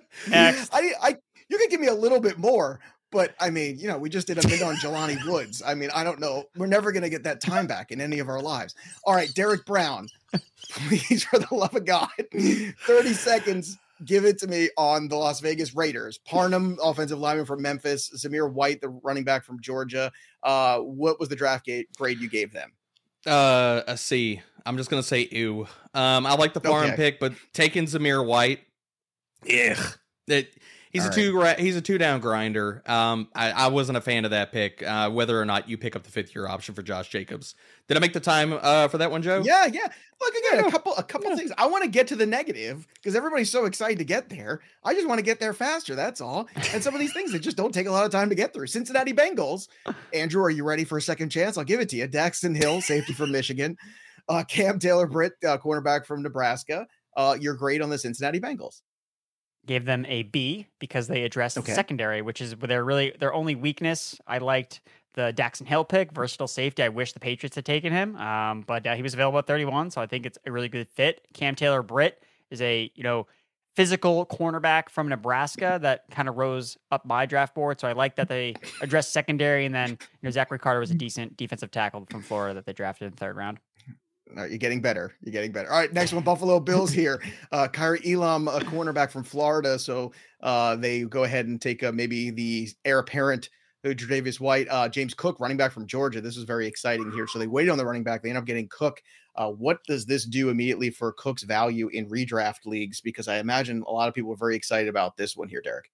Next. I, I, you can give me a little bit more, but I mean, you know, we just did a mid on Jelani Woods. I mean, I don't know. We're never going to get that time back in any of our lives. All right, Derek Brown, please, for the love of God, thirty seconds. Give it to me on the Las Vegas Raiders. Parnham, offensive lineman from Memphis. Zamir White, the running back from Georgia. Uh, what was the draft grade you gave them? Uh, a C. I'm just gonna say ew. Um, I like the Parham Okay. pick, but taking Zamir White, ugh. It, he's All a two. Gra- he's a two down grinder. Um, I, I wasn't a fan of that pick. Uh, whether or not you pick up the fifth year option for Josh Jacobs. Did I make the time uh for that one, Joe? Yeah, yeah. Look again, Yeah. a couple, a couple Yeah. things. I want to get to the negative because everybody's so excited to get there. I just want to get there faster. That's all. And some of these things that just don't take a lot of time to get through. Cincinnati Bengals. Andrew, are you ready for a second chance? I'll give it to you. Daxton Hill, safety from Michigan. Uh, Cam Taylor Britt, uh, cornerback from Nebraska. Uh, you're great on the Cincinnati Bengals. Gave them a B because they addressed Okay. secondary, which is their really their only weakness. I liked the Daxton Hill pick, versatile safety. I wish the Patriots had taken him, um, but uh, he was available at thirty-one, so I think it's a really good fit. Cam Taylor Britt is a you know physical cornerback from Nebraska that kind of rose up my draft board, so I like that they addressed secondary, and then you know Zachary Carter was a decent defensive tackle from Florida that they drafted in the third round. All right, you're getting better. You're getting better. All right, next one, Buffalo Bills here. Uh, Kyrie Elam, a cornerback from Florida. So uh, they go ahead and take uh, maybe the heir apparent, uh, Tre'Davious White, uh, James Cook, running back from Georgia. This is very exciting here. So they waited on the running back. They end up getting Cook. Uh, what does this do immediately for Cook's value in redraft leagues? Because I imagine a lot of people are very excited about this one here, Derek.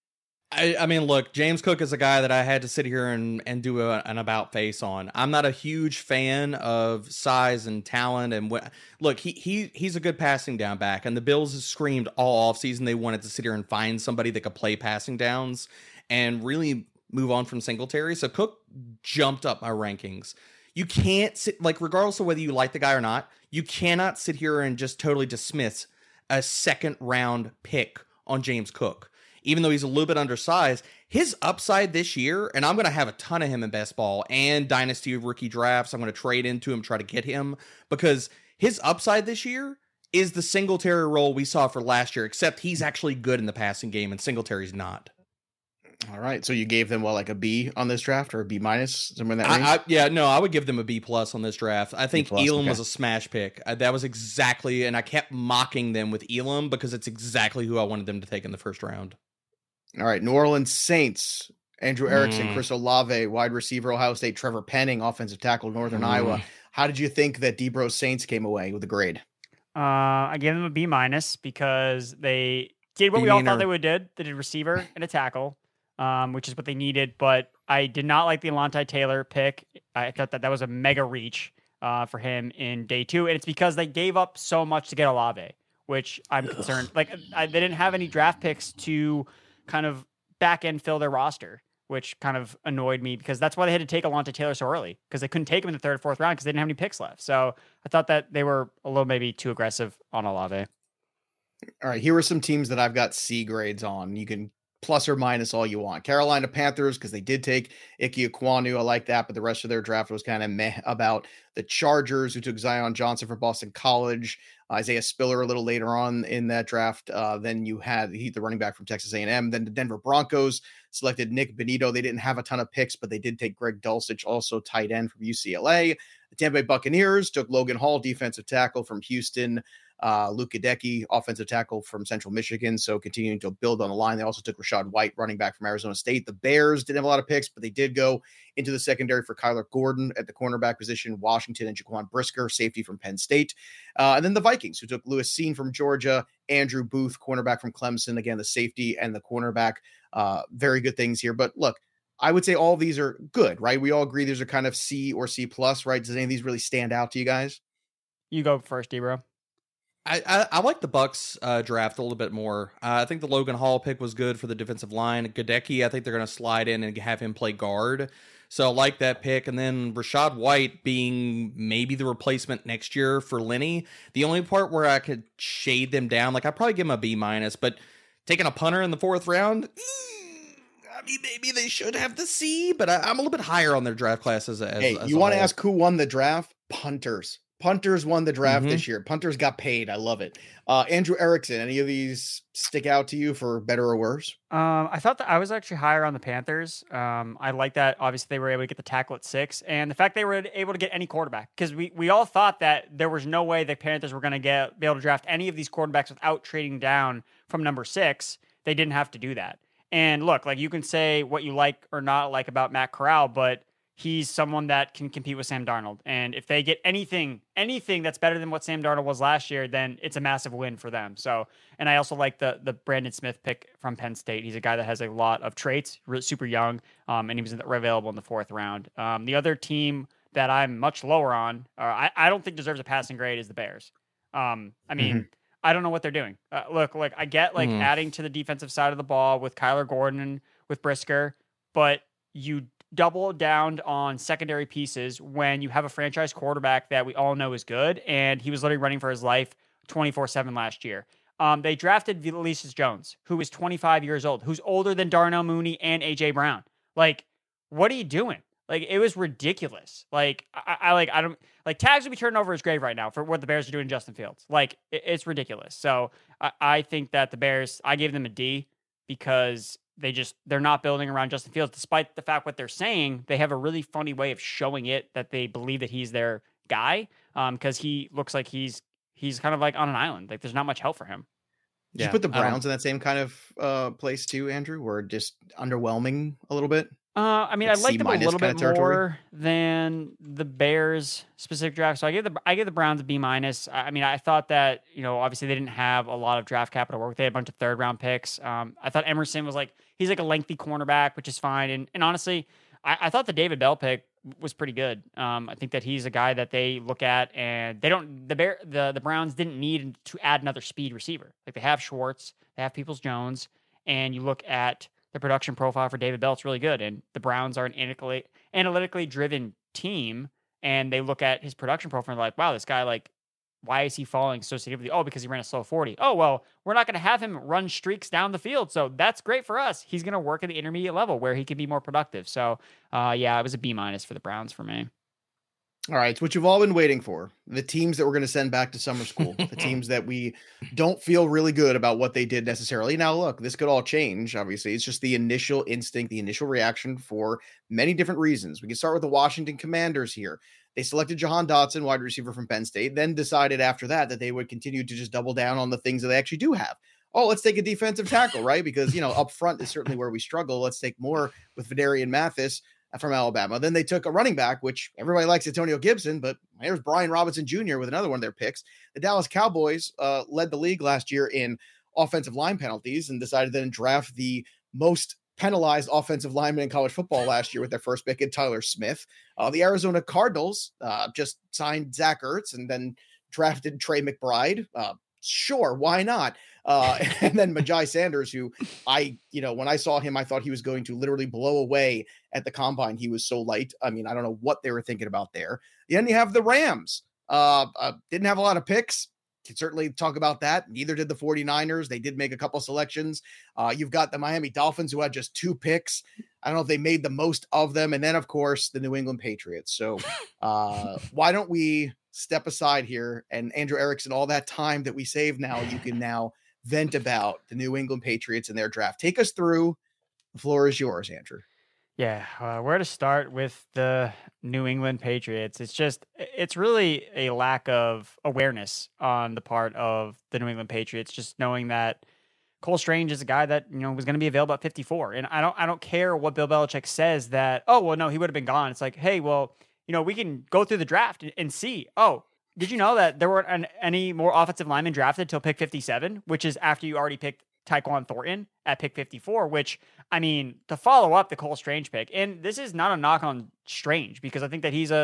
I, I mean, look, James Cook is a guy that I had to sit here and, and do a, an about face on. I'm not a huge fan of size and talent. And what, look, he he he's a good passing down back. And the Bills have screamed all offseason they wanted to sit here and find somebody that could play passing downs and really move on from Singletary. So Cook jumped up my rankings. You can't sit, like, regardless of whether you like the guy or not, you cannot sit here and just totally dismiss a second round pick on James Cook. Even though he's a little bit undersized, his upside this year, and I'm going to have a ton of him in best ball and dynasty rookie drafts. I'm going to trade into him, try to get him, because his upside this year is the Singletary role we saw for last year, except he's actually good in the passing game and Singletary's not. All right. So you gave them, well, like a B on this draft or a B minus, somewhere in that range? I, I, yeah, no, I would give them a B plus on this draft. I think B plus, Elam okay. was a smash pick. Uh, that was exactly, and I kept mocking them with Elam because it's exactly who I wanted them to take in the first round. All right, New Orleans Saints, Andrew Erickson, Mm. Chris Olave, wide receiver, Ohio State, Trevor Penning, offensive tackle, Northern Mm. Iowa. How did you think that Debro Saints came away with a grade? Uh, I gave them a B minus because they did what Be we all meaner. thought they would did. They did receiver and a tackle, um, which is what they needed. But I did not like the Alontae Taylor pick. I thought that that was a mega reach uh, for him in day two, and it's because they gave up so much to get Olave, which I'm concerned. Like I, they didn't have any draft picks to kind of back end fill their roster, which kind of annoyed me because that's why they had to take Alontae Taylor so early because they couldn't take him in the third, fourth round because they didn't have any picks left. So I thought that they were a little maybe too aggressive on Olave. All right, here are some teams that I've got C grades on. You can plus or minus all you want. Carolina Panthers, because they did take Ike Ekwonu. I like that, but the rest of their draft was kind of meh about. The Chargers, who took Zion Johnson from Boston College. Isaiah Spiller a little later on in that draft. Uh, then you had he, the running back from Texas A and M. Then the Denver Broncos selected Nick Benito. They didn't have a ton of picks, but they did take Greg Dulcich, also tight end from U C L A. The Tampa Bay Buccaneers took Logan Hall, defensive tackle from Houston. Uh, Luke Gadecki, offensive tackle from Central Michigan. So continuing to build on the line. They also took Rashad White, running back from Arizona State. The Bears didn't have a lot of picks, but they did go into the secondary for Kyler Gordon at the cornerback position, Washington, and Jaquan Brisker, safety from Penn State. Uh, and then the Vikings, who took Lewis Seen from Georgia, Andrew Booth, cornerback from Clemson. Again, the safety and the cornerback. Uh, very good things here. But look, I would say all of these are good, right? We all agree these are kind of C or C plus, right? Does any of these really stand out to you guys? You go first, D-Bro. I, I, I like the Bucks uh, draft a little bit more. Uh, I think the Logan Hall pick was good for the defensive line. Gadecki, I think they're going to slide in and have him play guard. So I like that pick. And then Rachaad White being maybe the replacement next year for Lenny. The only part where I could shade them down, like I'd probably give them a B minus, but taking a punter in the fourth round, I mean, maybe they should have the C, but I, I'm a little bit higher on their draft class as a as, Hey, as you a want to whole. ask who won the draft? Punters. Punters won the draft Mhm. this year. Punters got paid. I love it. Uh, Andrew Erickson, any of these stick out to you for better or worse? Um, I thought that I was actually higher on the Panthers. Um, I like that. Obviously, they were able to get the tackle at six, and the fact they were able to get any quarterback, because we, we all thought that there was no way the Panthers were going to get be able to draft any of these quarterbacks without trading down from number six. They didn't have to do that. And look, like you can say what you like or not like about Matt Corral, but he's someone that can compete with Sam Darnold. And if they get anything, anything that's better than what Sam Darnold was last year, then it's a massive win for them. So, and I also like the the Brandon Smith pick from Penn State. He's a guy that has a lot of traits, really super young, um, and he was available in the fourth round. Um, the other team that I'm much lower on, uh, I, I don't think deserves a passing grade, is the Bears. Um, I mean, Mhm. I don't know what they're doing. Uh, look, like I get like Mhm. adding to the defensive side of the ball with Kyler Gordon, with Brisker, but you double down on secondary pieces when you have a franchise quarterback that we all know is good, and he was literally running for his life twenty-four seven last year. Um, they drafted Ulysses Jones, who is twenty-five years old, who's older than Darnell Mooney and A J Brown. Like, what are you doing? Like, it was ridiculous. Like, I, I like, I don't like tags would be turning over his grave right now for what the Bears are doing to Justin Fields. Like, it, it's ridiculous. So I, I think that the Bears, I gave them a D because they just, they're not building around Justin Fields, despite the fact what they're saying. They have a really funny way of showing it that they believe that he's their guy. Um, cause he looks like he's, he's kind of like on an island. Like there's not much help for him. Did Yeah, you put the I don't- Browns in that same kind of uh, place too, Andrew? Or just underwhelming a little bit? Uh, I mean, Like I liked them a C-minus little kinda bit territory? more than the Bears specific draft. So I gave the I gave the Browns a B minus. I I mean, I thought that, you know, obviously they didn't have a lot of draft capital to work. They had a bunch of third round picks. Um, I thought Emerson was like he's like a lengthy cornerback, which is fine. And and honestly, I, I thought the David Bell pick was pretty good. Um, I think that he's a guy that they look at, and they don't the Bear the the Browns didn't need to add another speed receiver. Like they have Schwartz, they have Peoples Jones, and you look at the production profile for David Bell, it's really good. And the Browns are an analytically, analytically driven team, and they look at his production profile and they're like, wow, this guy, like, why is he falling so significantly? Oh, because he ran a slow forty. Oh, well, we're not going to have him run streaks down the field. So that's great for us. He's going to work at the intermediate level where he can be more productive. So, uh, yeah, it was a B minus for the Browns for me. All right, it's what you've all been waiting for. The teams that we're going to send back to summer school, the teams that we don't feel really good about what they did necessarily. Now, look, this could all change. Obviously, it's just the initial instinct, the initial reaction for many different reasons. We can start with the Washington Commanders here. They selected Jahan Dotson, wide receiver from Penn State, then decided after that that they would continue to just double down on the things that they actually do have. Oh, let's take a defensive tackle, right? Because, you know, up front is certainly where we struggle. Let's take more with Vidarian Mathis from Alabama. Then they took a running back, which everybody likes Antonio Gibson, but here's Brian Robinson Junior with another one of their picks. The Dallas Cowboys uh, led the league last year in offensive line penalties and decided then to draft the most penalized offensive lineman in college football last year with their first pick in Tyler Smith. Uh, the Arizona Cardinals uh, just signed Zach Ertz and then drafted Trey McBride. Uh, sure, why not? Uh, and then Majai Sanders, who I, you know, when I saw him, I thought he was going to literally blow away at the combine. He was so light. I mean, I don't know what they were thinking about there. Then you have the Rams. Uh, uh, didn't have a lot of picks. Can certainly talk about that. Neither did the 49ers. They did make a couple selections. Uh, you've got the Miami Dolphins, who had just two picks. I don't know if they made the most of them. And then, of course, the New England Patriots. So uh, why don't we step aside here? And Andrew Erickson, all that time that we save now, you can now vent about the New England Patriots and their draft. Take us through. The floor is yours, Andrew. Yeah, uh, where to start with the New England Patriots? It's just, it's really a lack of awareness on the part of the New England Patriots. Just knowing that Cole Strange is a guy that, you know, was going to be available at fifty-four, and I don't, I don't care what Bill Belichick says that. Oh, well, no, he would have been gone. It's like, hey, well, you know, we can go through the draft and, and see. Oh, did you know that there weren't an, any more offensive linemen drafted till pick fifty-seven, which is after you already picked Tyquan Thornton at pick fifty-four, which, I mean, to follow up the Cole Strange pick, and this is not a knock on Strange because I think that he's a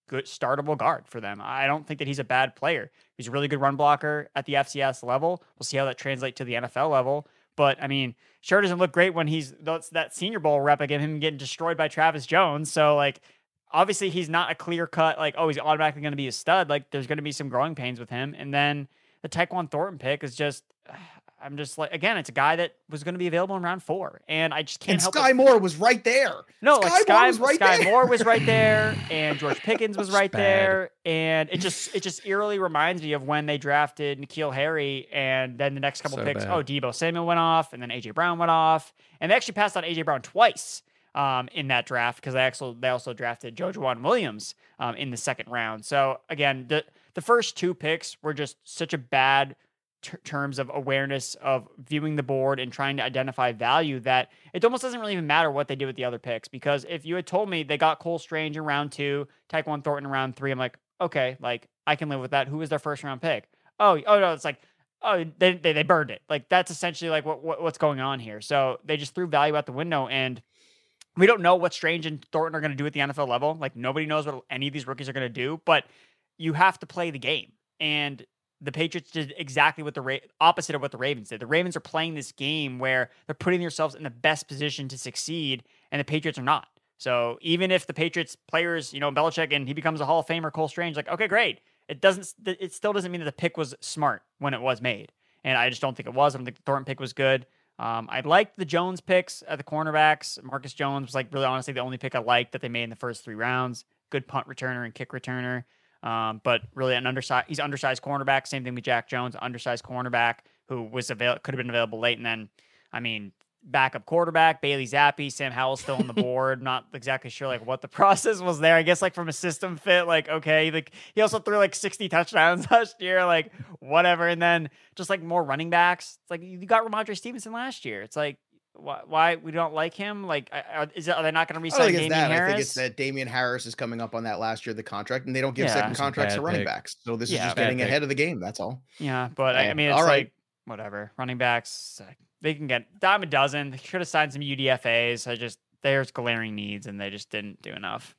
good startable guard for them. I don't think that he's a bad player. He's a really good run blocker at the F C S level. We'll see how that translates to the N F L level. But I mean, sure doesn't look great when he's that's that Senior Bowl rep again, him getting destroyed by Travis Jones. So like, obviously he's not a clear cut, like, oh, he's automatically going to be a stud. Like there's going to be some growing pains with him. And then the Tyquan Thornton pick is just, I'm just like, again, it's a guy that was going to be available in round four. And I just can't and help Sky it. Moore was right there. No, Sky like Sky, Moore was right Sky there. Moore was right there. And George Pickens was right bad. there. And it just, it just eerily reminds me of when they drafted N'Keal Harry. And then the next couple So picks, bad. oh, Deebo Samuel went off. And then A J Brown went off. And they actually passed on A J Brown twice um, in that draft because they actually, they also drafted Joe Juwan Williams um, in the second round. So again, the, the first two picks were just such a bad T- terms of awareness of viewing the board and trying to identify value that it almost doesn't really even matter what they did with the other picks. Because if you had told me they got Cole Strange in round two, Tyquan Thornton in round three, I'm like, okay, like I can live with that. Who was their first round pick? Oh, oh no, it's like, oh, they they, they burned it. Like that's essentially like what, what what's going on here. So they just threw value out the window, and we don't know what Strange and Thornton are going to do at the N F L level. Like nobody knows what any of these rookies are going to do, but you have to play the game. And the Patriots did exactly what the Ra- opposite of what the Ravens did. The Ravens are playing this game where they're putting themselves in the best position to succeed, and the Patriots are not. So even if the Patriots players, you know, Belichick and he becomes a Hall of Famer, Cole Strange, like, okay, great. It doesn't. It still doesn't mean that the pick was smart when it was made, and I just don't think it was. I don't think the Thornton pick was good. Um, I liked the Jones picks at the cornerbacks. Marcus Jones was like really honestly the only pick I liked that they made in the first three rounds. Good punt returner and kick returner. Um, but really an undersized, he's undersized cornerback. Same thing with Jack Jones, undersized cornerback who was avail- could have been available late. And then, I mean, backup quarterback, Bailey Zappi, Sam Howell's still on the board. Not exactly sure like what the process was there. I guess like from a system fit, like, okay, like he also threw like sixty touchdowns last year, like whatever. And then just like more running backs. It's like you got Ramondre Stevenson last year. It's like, why, why we don't like him? Like, are, is it, are they not going to I re-sign don't think it's Damian that. Harris? I think it's that Damian Harris is coming up on that last year of the contract, and they don't give Yeah. second It's a contracts to bad running pick. backs. So this Yeah, is just bad getting pick. ahead of the game. That's all. Yeah, but I, I Yeah. mean, it's All right. like whatever. Running backs, like, they can get dime a dozen. They should have signed some U D F As. I just there's glaring needs, and they just didn't do enough.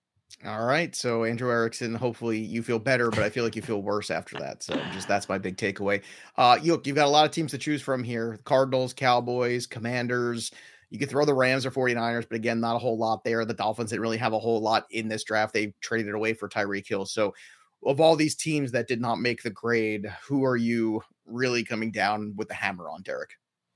All right. So Andrew Erickson, hopefully you feel better, but I feel like you feel worse after that. So just that's my big takeaway. Uh, you look, you've got a lot of teams to choose from here: Cardinals, Cowboys, Commanders. You could throw the Rams or 49ers, but again, not a whole lot there. The Dolphins didn't really have a whole lot in this draft. They traded it away for Tyreek Hill. So of all these teams that did not make the grade, who are you really coming down with the hammer on, Derek?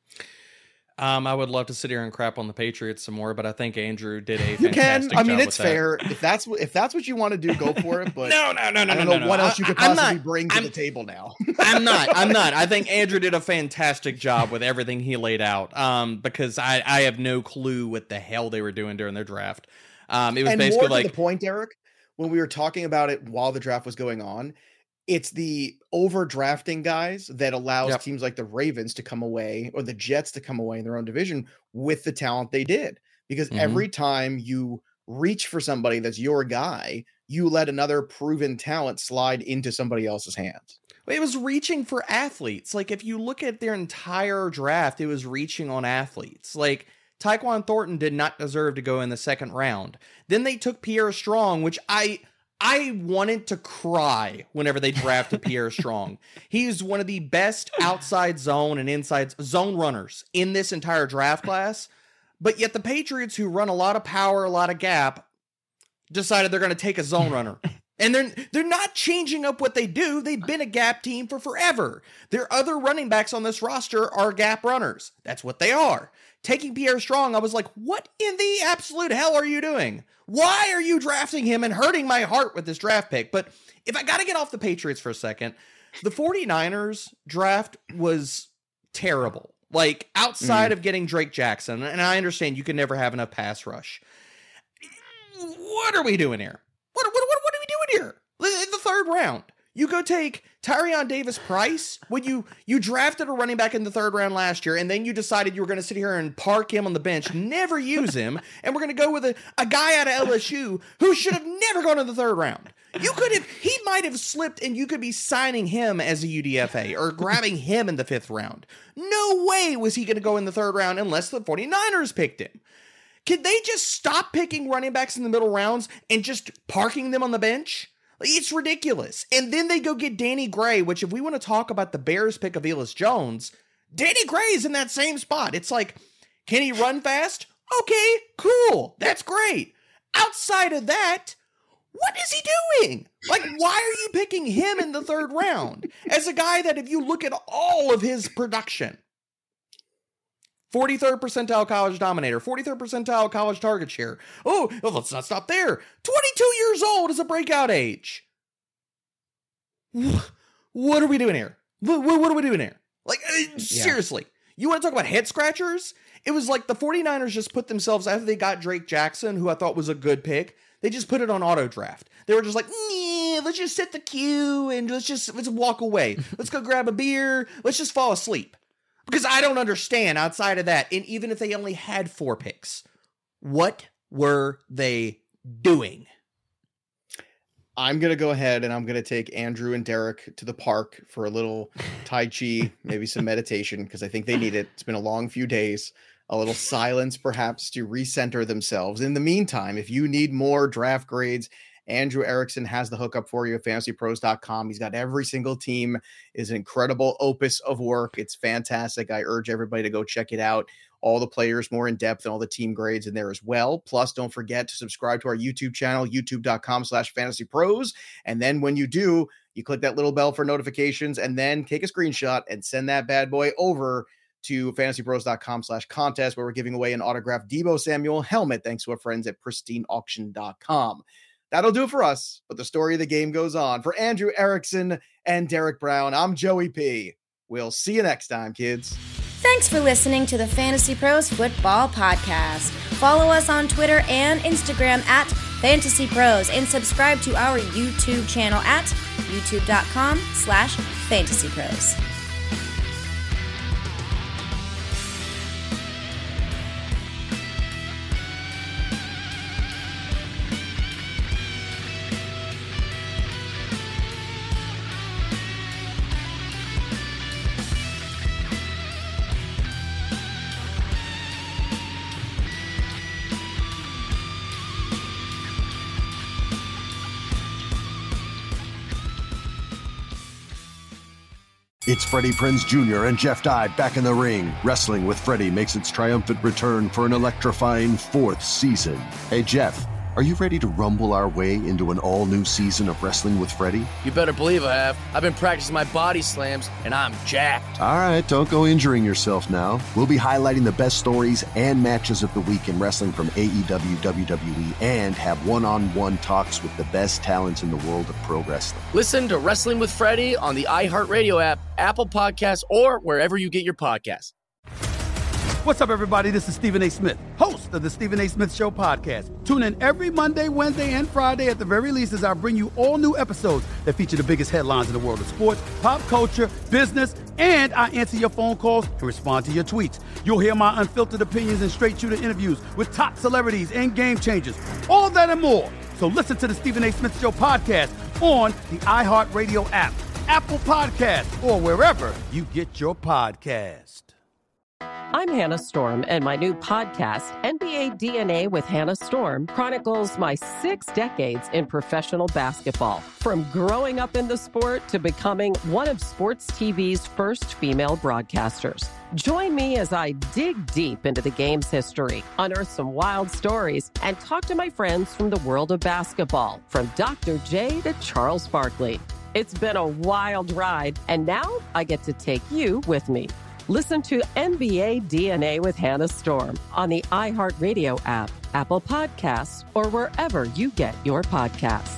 Um, I would love to sit here and crap on the Patriots some more, but I think Andrew did a You fantastic can. I mean, job it's with that. fair. If that's what if that's what you want to do, go for it. But No, no, no, no, I don't no, know no, what no. else you could I- I'm possibly not- bring to I'm- the table now. I'm not. I'm not. I think Andrew did a fantastic job with everything he laid out. Um, because I, I have no clue what the hell they were doing during their draft. Um, it was and basically more like to the point, Derek, when we were talking about it while the draft was going on, it's the overdrafting guys that allows Yep. teams like the Ravens to come away or the Jets to come away in their own division with the talent they did. Because Mhm. every time you reach for somebody that's your guy, you let another proven talent slide into somebody else's hands. it was reaching for athletes. Like if you look at their entire draft, it was reaching on athletes. Like Tyquan Thornton did not deserve to go in the second round. Then they took Pierre Strong, which I I wanted to cry whenever they drafted Pierre Strong. He's one of the best outside zone and inside zone runners in this entire draft class. But yet the Patriots, who run a lot of power, a lot of gap, decided they're going to take a zone runner. And they're they're not changing up what they do. They've been a gap team for forever. Their other running backs on this roster are gap runners. That's what they are. Taking Pierre Strong, I was like, what in the absolute hell are you doing? Why are you drafting him and hurting my heart with this draft pick? But if I got to get off the Patriots for a second, the 49ers draft was terrible. Like outside mm. of getting Drake Jackson, and I understand you can never have enough pass rush. What are we doing here? What, what, what, what are we doing here? In the third round, you go take Tyrion Davis-Price when you you drafted a running back in the third round last year, and then you decided you were going to sit here and park him on the bench, never use him, and we're going to go with a, a guy out of L S U who should have never gone in the third round. You could have, he might have slipped, and you could be signing him as a U D F A or grabbing him in the fifth round. No way was he going to go in the third round unless the 49ers picked him. Can they just stop picking running backs in the middle rounds and just parking them on the bench? It's ridiculous. And then they go get Danny Gray, which if we want to talk about the Bears pick of Velus Jones, Danny Gray is in that same spot. It's like, can he run fast? Okay, cool. That's great. Outside of that, what is he doing? Like, why are you picking him in the third round as a guy that if you look at all of his production, forty-third percentile college dominator, forty-third percentile college target share. Oh, well, let's not stop there. twenty-two years old is a breakout age. What are we doing here? What, what are we doing here? Like, yeah. Seriously, you want to talk about head scratchers? It was like the 49ers just put themselves, after they got Drake Jackson, who I thought was a good pick, they just put it on auto draft. They were just like, nah, let's just set the queue and let's just let's walk away. Let's go grab a beer. Let's just fall asleep. Because I don't understand outside of that. And even if they only had four picks, what were they doing? I'm going to go ahead and I'm going to take Andrew and Derek to the park for a little Tai Chi, maybe some meditation, because I think they need it. It's been a long few days. A little silence, perhaps, to recenter themselves. In the meantime, if you need more draft grades, Andrew Erickson has the hookup for you at fantasy pros dot com. He's got every single team. Is an incredible opus of work. It's fantastic. I urge everybody to go check it out. All the players more in depth and all the team grades in there as well. Plus, don't forget to subscribe to our YouTube channel, youtube dot com slash fantasy pros. And then when you do, you click that little bell for notifications and then take a screenshot and send that bad boy over to fantasy pros dot com slash contest, where we're giving away an autographed Deebo Samuel helmet thanks to our friends at pristine auction dot com. That'll do it for us, but the story of the game goes on. For Andrew Erickson and Derek Brown, I'm Joey P. We'll see you next time, kids. Thanks for listening to the Fantasy Pros Football Podcast. Follow us on Twitter and Instagram at Fantasy Pros and subscribe to our YouTube channel at youtube dot com slash fantasy pros. It's Freddie Prinze Junior and Jeff Dye back in the ring. Wrestling with Freddie makes its triumphant return for an electrifying fourth season. Hey, Jeff, are you ready to rumble our way into an all-new season of Wrestling with Freddie? You better believe I have. I've been practicing my body slams, and I'm jacked. All right, don't go injuring yourself now. We'll be highlighting the best stories and matches of the week in wrestling from A E W, W W E, and have one-on-one talks with the best talents in the world of pro wrestling. Listen to Wrestling with Freddie on the iHeartRadio app, Apple Podcasts, or wherever you get your podcasts. What's up, everybody? This is Stephen A. Smith, host of the Stephen A. Smith Show podcast. Tune in every Monday, Wednesday, and Friday at the very least as I bring you all new episodes that feature the biggest headlines in the world of sports, pop culture, business, and I answer your phone calls and respond to your tweets. You'll hear my unfiltered opinions and straight-shooter interviews with top celebrities and game changers. All of that and more. So listen to the Stephen A. Smith Show podcast on the iHeartRadio app, Apple Podcasts, or wherever you get your podcast. I'm Hannah Storm, and my new podcast, N B A D N A with Hannah Storm, chronicles my six decades in professional basketball. From growing up in the sport to becoming one of sports T V's first female broadcasters. Join me as I dig deep into the game's history, unearth some wild stories, and talk to my friends from the world of basketball, from Doctor J to Charles Barkley. It's been a wild ride, and now I get to take you with me. Listen to N B A D N A with Hannah Storm on the iHeartRadio app, Apple Podcasts, or wherever you get your podcasts.